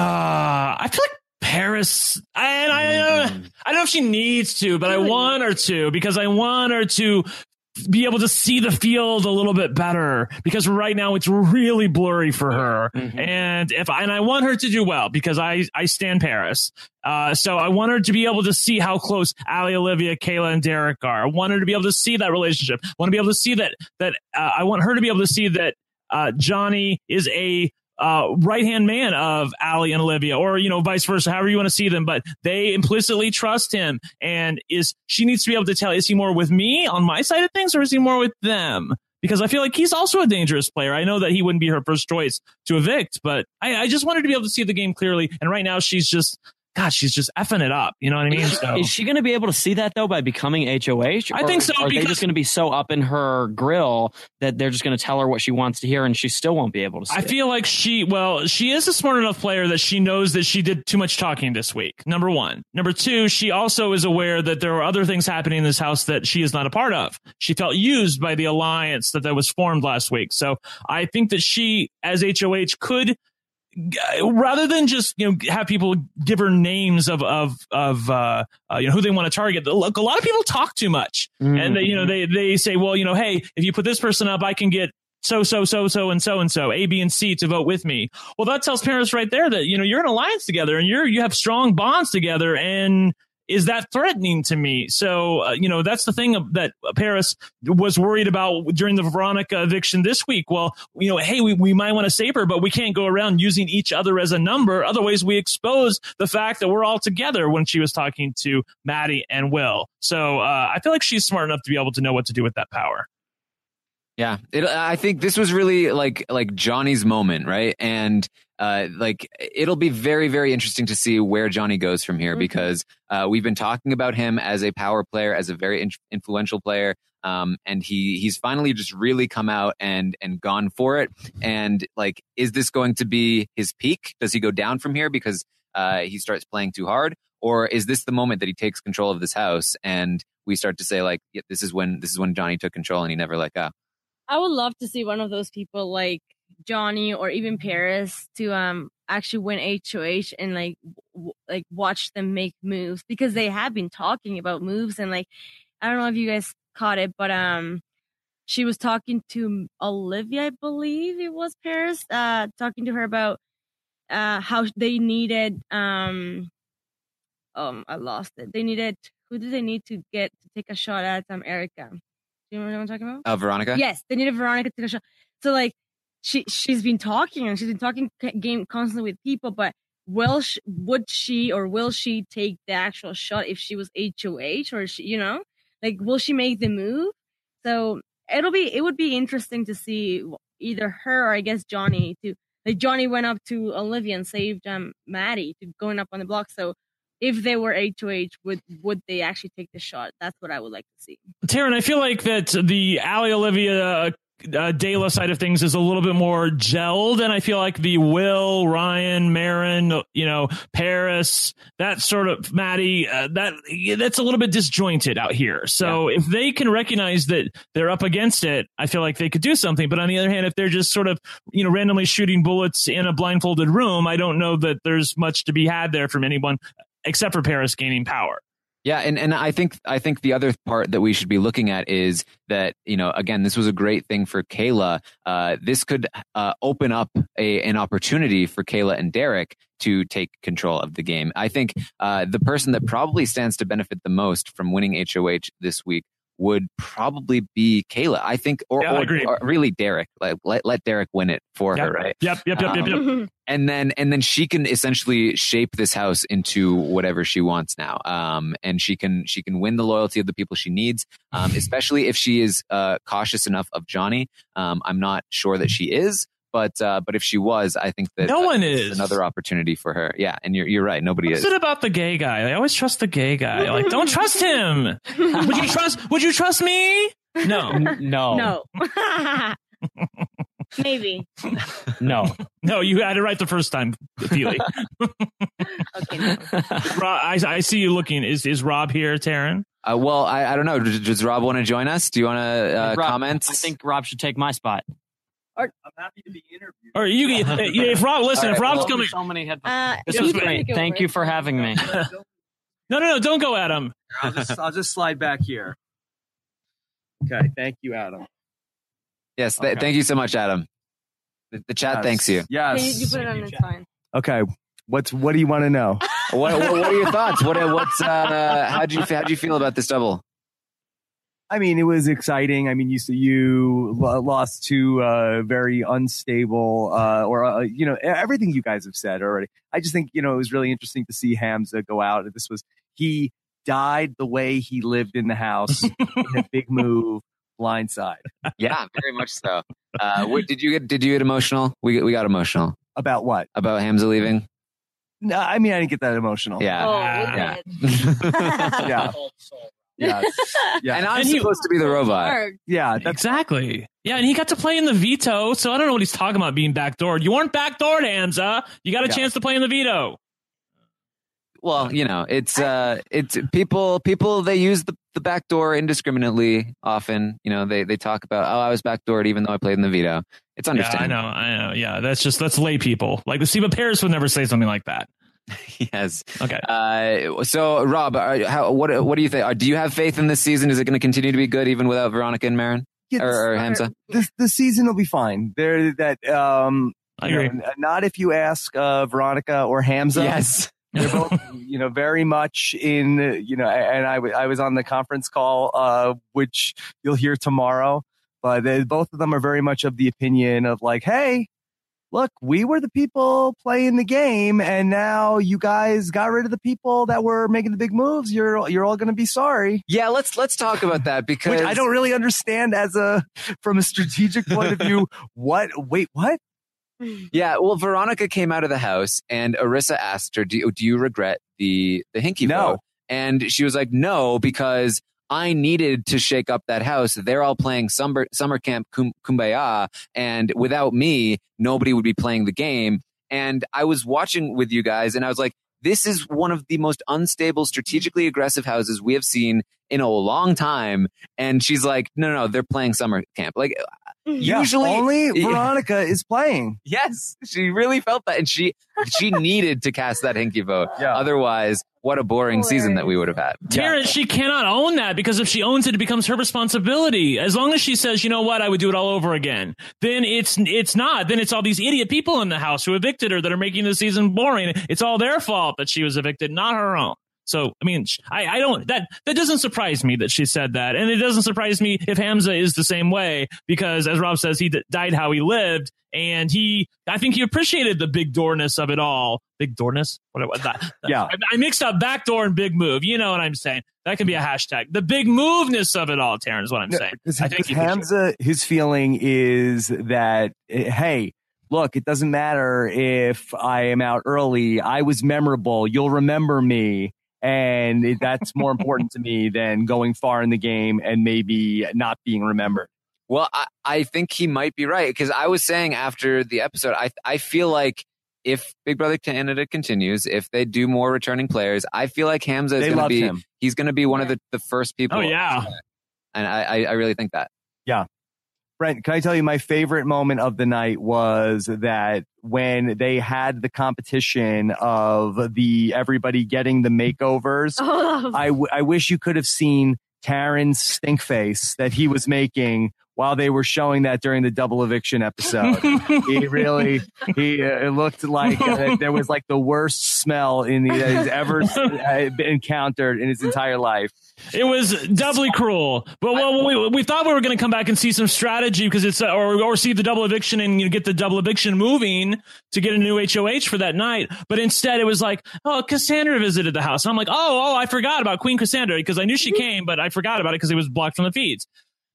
I feel like Paris. I, and I, uh, I don't know if she needs to, but I want her to because I want her to be able to see the field a little bit better because right now it's really blurry for her. Mhm. And if I, and I want her to do well because I, I stand Paris. Uh, so I want her to be able to see how close Ali, Olivia, Kayla, and Derek are. I want her to be able to see that relationship. I want to be able to see that, that, uh, I want her to be able to see that, uh, Johnny is a, uh, right-hand man of Ali and Olivia, or, you know, vice versa, however you want to see them, but they implicitly trust him. And is, she needs to be able to tell, is he more with me on my side of things, or is he more with them? Because I feel like he's also a dangerous player. I know that he wouldn't be her first choice to evict, but I, I just wanted to be able to see the game clearly. And right now she's just, God, she's just effing it up. You know what I mean? So Is she going to be able to see that though by becoming H O H? I think so, Or are they because- just going to be so up in her grill that they're just going to tell her what she wants to hear, and she still won't be able to see I it? feel like she, well, she is a smart enough player that she knows that she did too much talking this week. Number one. Number two, she also is aware that there are other things happening in this house that she is not a part of. She felt used by the alliance that, that was formed last week. So I think that she, as H O H, could, rather than just, you know, have people give her names of of of uh, uh you know, who they want to target. Look, a lot of people talk too much, Mm-hmm. and they, you know, they they say, well, you know, hey, if you put this person up, I can get so so so so and so and so A, B, and C to vote with me. Well, that tells Paris right there that, you know, you're an alliance together and you're you have strong bonds together, and is that threatening to me? So, uh, you know, that's the thing that Paris was worried about during the Veronica eviction this week. Well, you know, hey, we, we might want to save her, but we can't go around using each other as a number. Otherwise, we expose the fact that we're all together when she was talking to Maddie and Will. So uh, I feel like she's smart enough to be able to know what to do with that power. Yeah, it, I think this was really like like Johnny's moment, right? And uh, like it'll be very, very interesting to see where Johnny goes from here, Mm-hmm. because uh, we've been talking about him as a power player, as a very in- influential player, um, and he he's finally just really come out and and gone for it. And like, is this going to be his peak? Does he go down from here because uh, he starts playing too hard, or is this the moment that he takes control of this house and we start to say like, yeah, this is when this is when Johnny took control and he never let go? I would love to see one of those people like Johnny or even Paris to um actually win H O H and like w- like watch them make moves, because they have been talking about moves. And like, I don't know if you guys caught it, but um she was talking to Olivia, I believe it was Paris, uh talking to her about uh how they needed um um I lost it. They needed, who did they need to get to take a shot at um Erica? Do you know what I'm talking about? Uh, Veronica? Yes, they needed Veronica to take a shot. So like, she she's been talking and she's been talking c- game constantly with people, but will sh- would she or will she take the actual shot if she was H O H, or she, you know, like, will she make the move? So it'll be it would be interesting to see either her or I guess Johnny to like Johnny went up to Olivia and saved um Maddie to going up on the block. So if they were H O H, would would they actually take the shot? That's what I would like to see. Taryn, I feel like that the Ali Olivia uh, Dela side of things is a little bit more gelled, and I feel like the Will, Ryan, Marin, you know, Paris, that sort of Maddie, uh, that that's a little bit disjointed out here. So yeah. If they can recognize that they're up against it, I feel like they could do something. But on the other hand, if they're just sort of, you know, randomly shooting bullets in a blindfolded room, I don't know that there's much to be had there from anyone except for Paris gaining power. Yeah, and, and I think I think the other part that we should be looking at is that, you know, again, this was a great thing for Kayla. Uh, this could uh, open up a, an opportunity for Kayla and Derek to take control of the game. I think uh, the person that probably stands to benefit the most from winning H O H this week would probably be Kayla, I think, or, yeah, or, or really Derek. Like, let let Derek win it for yep. her, right? Yep, yep, yep, um, yep, yep. And then and then she can essentially shape this house into whatever she wants now. Um, and she can she can win the loyalty of the people she needs, um, especially if she is uh, cautious enough of Johnny. Um, I'm not sure that she is, But uh, but if she was, I think that No uh, one it's is. another opportunity for her. Yeah, and you're you're right. Nobody What's is. it about the gay guy? I always trust the gay guy. Like, don't trust him. Would you trust? Would you trust me? No, No, No. Maybe. no. no. You had it right the first time, Feely. Okay. No. Rob, I, I see you looking. Is is Rob here, Taryn? Uh, well, I, I don't know. Does, does Rob want to join us? Do you want to uh, Rob, comment? I think Rob should take my spot. I'm happy to be interviewed. Or you? If Rob, listen. All right, if Rob's well, coming, So many headphones. Uh, This you was can great. take it Thank over. you for having me. no, no, no. Don't go, Adam. I'll just, I'll just slide back here. Okay, thank you, Adam. Yes. Th- Okay. Thank you so much, Adam. The, the chat Yes. thanks you. Yes. Okay, you, you put it on. It's fine. Okay, what's what do you want to know? What, what, what are your thoughts? What what's uh, how do you how do you feel about this double? I mean, it was exciting. I mean, you you lo- lost to uh, very unstable, uh, or uh, you know, everything you guys have said already. I just think you know it was really interesting to see Hamza go out. This was he died the way he lived in the house in a big move, blindside. Yeah, very much so. Uh, what, did you get did you get emotional? We we got emotional About what? about Hamza leaving. No, I mean, I didn't get that emotional. Yeah. Oh, yeah. we yeah, yeah, yeah. And I'm And he- supposed to be the robot. Hard. yeah. That's Exactly. Yeah, and he got to play in the veto, so I don't know what he's talking about being backdoored. You weren't backdoored, Hamza. You got a Yeah. chance to play in the veto. Well, you know, it's uh, it's people. People they use the, the back door indiscriminately. Often, you know, they they talk about, oh, I was backdoored even though I played in the veto. It's Yeah, I understandable. know. I know. Yeah, that's just that's lay people. Like the Steve Paris would never say something like that. Yes. Okay. Uh, so, Rob, are, how what what do you think? Are, do you have faith in this season? Is it going to continue to be good even without Veronica and Marin Yeah, or, or this- Hamza? the the season will be fine. There that um, I you agree. know, not if you ask uh, Veronica or Hamza. Yes. They're both, you know, very much in, uh, you know, and I, w- I was on the conference call, uh, which you'll hear tomorrow, but they, both of them are very much of the opinion of like, hey, look, we were the people playing the game, and now you guys got rid of the people that were making the big moves. You're you're all going to be sorry. Yeah. Let's let's talk about that because Which I don't really understand as a from a strategic point of view. What? Wait, what? Yeah, well, Veronica came out of the house, and Arissa asked her, "Do you, do you regret the the Hinky No. vote?" And she was like, "No, because I needed to shake up that house. They're all playing summer summer camp kum, kumbaya, and without me, nobody would be playing the game." And I was watching with you guys, and I was like, "This is one of the most unstable, strategically aggressive houses we have seen in a long time." And she's like, "No, no, no, they're playing summer camp." Like, Yeah, usually only Yeah. Veronica is playing. yes, she really felt that, and she she needed to cast that Hinky vote. Yeah. Otherwise, what a boring season that we would have had. Terrence, she cannot own that because if she owns it, it becomes her responsibility. As long as she says, you know what, I would do it all over again, then it's it's not. Then it's all these idiot people in the house who evicted her that are making the season boring. It's all their fault that she was evicted, not her own. So, I mean, I, I don't, that, that doesn't surprise me that she said that. And it doesn't surprise me if Hamza is the same way, because as Rob says, he d- died how he lived. And he, I think he appreciated the big doorness of it all. Big doorness? What was that? Yeah. I, I mixed up backdoor and big move. You know what I'm saying? That can be a hashtag. The big moveness of it all, Taryn, is what I'm saying. Because I think he appreciated Hamza, his feeling is that, eh, hey, look, it doesn't matter if I am out early. I was memorable. You'll remember me. And it, that's more important to me than going far in the game and maybe not being remembered. Well, I, I think he might be right, because I was saying after the episode, I I feel like if Big Brother Canada continues, if they do more returning players, I feel like Hamza is They going to loved be him. he's going to be one of the, the first people. Oh, yeah. And I, I I really think that. Brent, can I tell you my favorite moment of the night was that when they had the competition of the everybody getting the makeovers. Oh, I, w- I wish you could have seen Taryn's stink face that he was making while they were showing that during the double eviction episode. He really, he uh, it looked like uh, there was like the worst smell in the, that he's ever uh, encountered in his entire life. It was doubly cruel. But well, we, we thought we were going to come back and see some strategy because it's, uh, or, or see the double eviction and you know, get the double eviction moving to get a new H O H for that night. But instead it was like, oh, Cassandra visited the house. And I'm like, oh, oh, I forgot about Queen Cassandra because I knew she came, but I forgot about it because it was blocked from the feeds.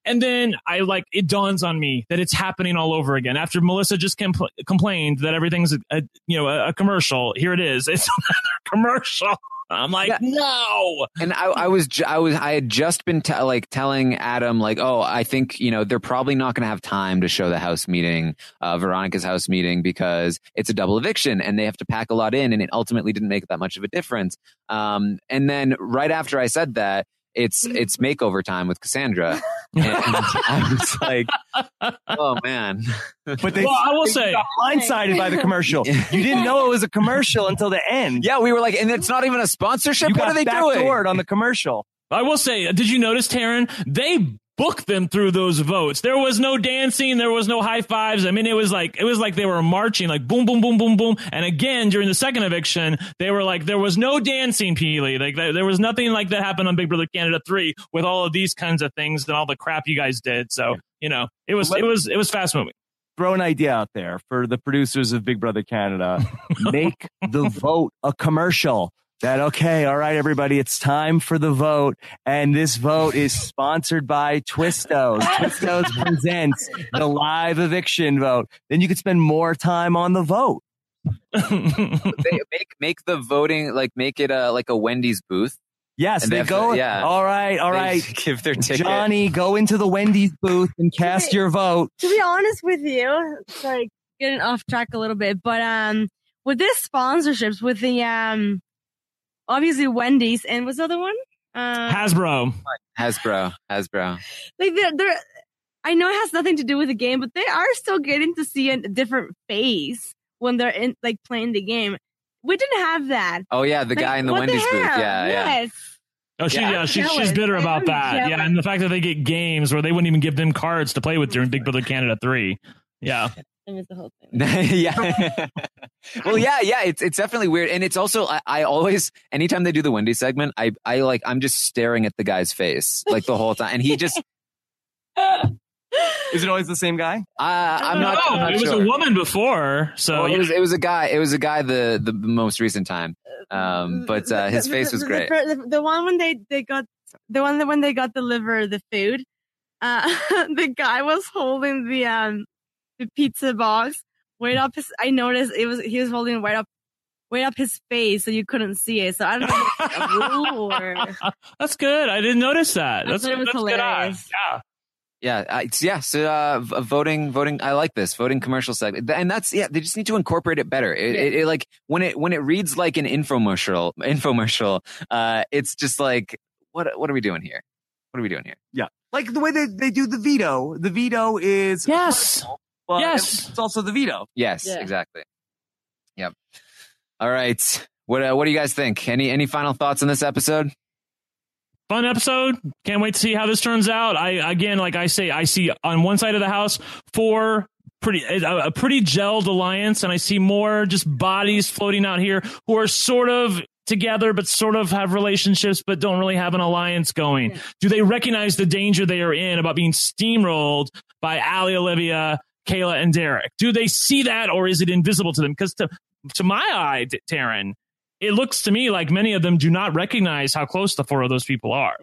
And then I like it dawns on me that it's happening all over again. After Melissa just compl- complained that everything's a, a you know a, a commercial, here it is. It's another commercial. I'm like, Yeah. no. And I, I was, ju- I was, I had just been t- like telling Adam, like, oh, I think you know they're probably not going to have time to show the house meeting, uh, Veronica's house meeting, because it's a double eviction and they have to pack a lot in, and it ultimately didn't make that much of a difference. Um, and then right after I said that, it's it's makeover time with Cassandra, and I was like, oh man. But they, Well, I will they say- got blindsided by the commercial. You didn't know it was a commercial until the end. Yeah, we were like, and it's not even a sponsorship. You What got are they doing? backdoored on the commercial. I will say, did you notice, Taryn? They booked them through those votes. There was no dancing. There was no high fives. I mean, it was like it was like they were marching, like boom, boom, boom, boom, boom. And again, during the second eviction, they were like, there was no dancing, Peely. Like there, there was nothing like that happened on Big Brother Canada three with all of these kinds of things and all the crap you guys did. So you know, it was it was it was fast moving. Throw an idea out there for the producers of Big Brother Canada. Make the vote a commercial. That, okay, all right, everybody, it's time for the vote. And this vote is sponsored by Twistos. Twistos presents the live eviction vote. Then you could spend more time on the vote. They make make the voting like make it a like a Wendy's booth. Yes, And they they have go. to- yeah. All right, all They right. give their ticket. Johnny, go into the Wendy's booth and cast Okay. your vote. To be honest with you, sorry, getting off track a little bit, but um, with this sponsorships, with the um, obviously Wendy's and what's the other one? Uh, Hasbro. Hasbro, Hasbro. like they're, they're, I know it has nothing to do with the game, but they are still getting to see a different face when they're in like playing the game. We didn't have that. Oh yeah, the Like, guy in the what Wendy's booth. hell? Yeah, yeah. yes. Oh, she, Yeah. yeah, she, Jealous. she's bitter about I'm that. jealous. Yeah, and the fact that they get games where they wouldn't even give them cards to play with during Big Brother Canada three. Yeah. I missed the whole thing. yeah. Well, yeah, yeah. It's it's definitely weird, and it's also I, I always anytime they do the Wendy segment, I I like I'm just staring at the guy's face like the whole time, and he just Is it always the same guy? uh, I'm No, not. I'm not it was sure. a woman before, so Well, it yeah. was it was a guy. It was a guy the the most recent time. Um, but uh, his The- face the- was the- great. The, the, the one when they, they got the one that when they got delivered the food, uh, the guy was holding the um the pizza box way up his. I noticed it was he was holding it way up way up his face so you couldn't see it. So I don't know if it's a rule or That's good. I didn't notice that. I That's, thought it was that's good eye. hilarious. Yeah. Yeah, I, it's- yeah. So uh, v- voting, voting. I like this voting commercial segment, and that's yeah. They just need to incorporate it better. It, Yeah. it, it like when it when it reads like an infomercial, infomercial. Uh, it's just like what what are we doing here? What are we doing here? Like the way they, they do the veto. The veto is Yes. but Yes. it's also the veto. Yes, Yeah. exactly. Yep. All right. What uh, what do you guys think? Any any final thoughts on this episode? Fun episode. Can't wait to see how this turns out. I again, like I say, I see on one side of the house four pretty a, a pretty gelled alliance, and I see more just bodies floating out here who are sort of together, but sort of have relationships, but don't really have an alliance going. Yeah. Do they recognize the danger they are in about being steamrolled by Ali, Olivia, Kayla, and Derek? Do they see that, or is it invisible to them? Because to to my eye, T- Taryn, it looks to me like many of them do not recognize how close the four of those people are.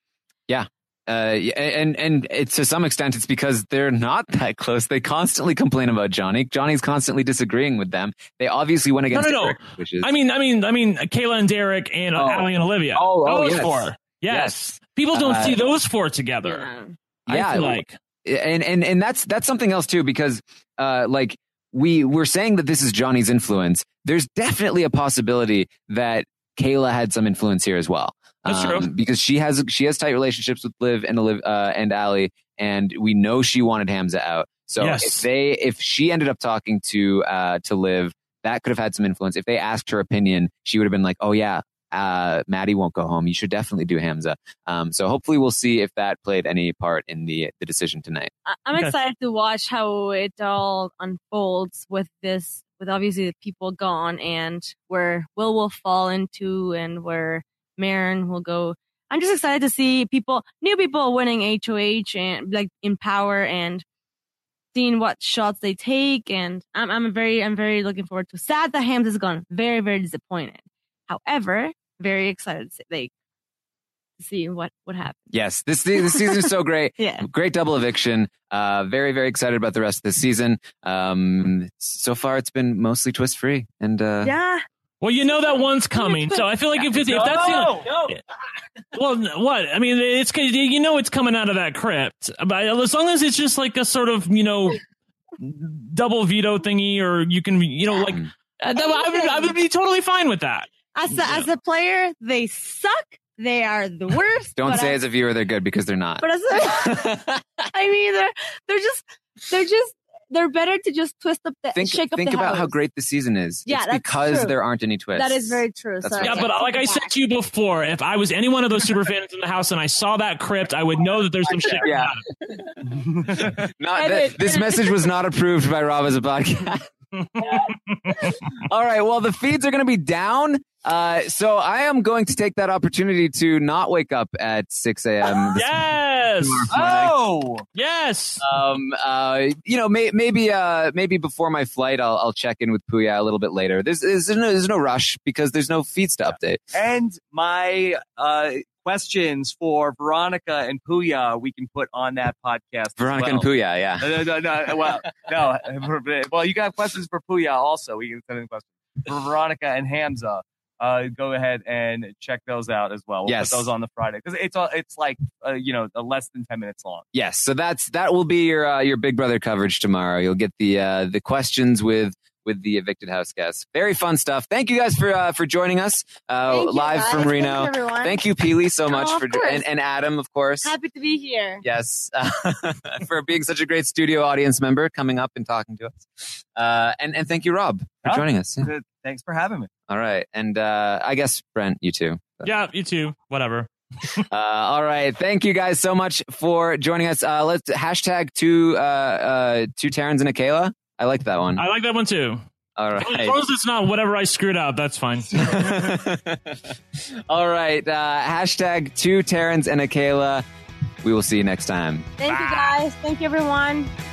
Uh, yeah, and and it, to some extent, it's because they're not that close. They constantly complain about Johnny. Johnny's constantly disagreeing with them. They obviously went against no, no. Derek, which is I mean, I mean, I mean, Kayla and Derek and uh, Oh. Ali and Olivia. Oh, oh, those yes. four. Yes. Yes. People don't Uh, see those four together. Yeah. I yeah, feel like. and and and that's that's something else too, because uh, like we we're saying that this is Johnny's influence. There's definitely a possibility that Kayla had some influence here as well. That's Um, true. because she has she has tight relationships with Liv and Oliv, uh, and Ali, and we know she wanted Hamza out. So Yes. if they if she ended up talking to uh, to Liv, that could have had some influence. If they asked her opinion, she would have been like, "Oh yeah, uh, Maddie won't go home. You should definitely do Hamza." Um, so hopefully we'll see if that played any part in the the decision tonight. I- I'm Okay. excited to watch how it all unfolds with this, with obviously the people gone and where Will will fall into and where Marin will go. I'm just excited to see people, new people winning H O H and like in power and seeing what shots they take. And I'm, I'm very, I'm very looking forward to. Sad that Hamza's gone. Very, very disappointed. However, very excited to see, like to see what what happens. Yes, this this season is so great. Yeah. Great double eviction. Uh, very very excited about the rest of the season. Um, so far it's been mostly twist free, and uh, Yeah. Well, you know that one's coming, so I feel like if, it's, if that's No, the, well, what I mean, it's you know it's coming out of that crypt, but as long as it's just like a sort of you know double veto thingy, or you can you know like I would, I would be totally fine with that. As a, as a player, they suck. They are the worst. don't but say as, as a viewer they're good because they're not. But as a, I mean, they're they're just they're just they're better to just twist up the think shake up think the about house. how great the season is. Yeah, it's that's because true. there aren't any twists. That is very true. That's Sorry. right. Yeah, but like I said to you before, if I was any one of those super fans in the house and I saw that crypt, I would know that there's some shit. Yeah. Not that, this message was not approved by Rob as a podcast. All right. Well, the feeds are going to be down. Uh, so I am going to take that opportunity to not wake up at six a.m. this Yes. Oh, Yes. Um, uh, you know, may, maybe, uh, maybe before my flight, I'll, I'll check in with Puya a little bit later. There's, there's no, there's no rush because there's no feeds to update. and my uh, questions for Veronica and Puya we can put on that podcast. as Veronica well. and Puya, yeah. No, no, no, no. Well, no. Well, you got questions for Puya also. We can send in questions for Veronica and Hamza. Uh, go ahead and check those out as well. We'll Yes. put those on the Friday because it's uh, it's like uh, you know uh, less than ten minutes long. Yes, so that's that will be your uh, your Big Brother coverage tomorrow. You'll get the uh, the questions with with the evicted house guests. Very fun stuff. Thank you guys for uh, for joining us uh, Thank you, live guys. from Thank Reno. you, everyone. Thank you, Peely, so much Oh, of for course. and, and Adam, of course. Happy to be here. Yes, uh, for being such a great studio audience member, coming up and talking to us. Uh, and and thank you, Rob, for Yeah. joining us. Yeah. Good. Thanks for having me. All right, and uh, I guess Brent, you too. Yeah, you too. Whatever. Uh, all right. Thank you guys so much for joining us. Uh, let's hashtag two, uh, uh, two Terrans and a Kayla. I like that one. I like that one too. All As long right. as it's not whatever I screwed up, that's fine. All right. Uh, hashtag two Terrans and a Kayla. We will see you next time. Thank you, guys. Thank you, everyone.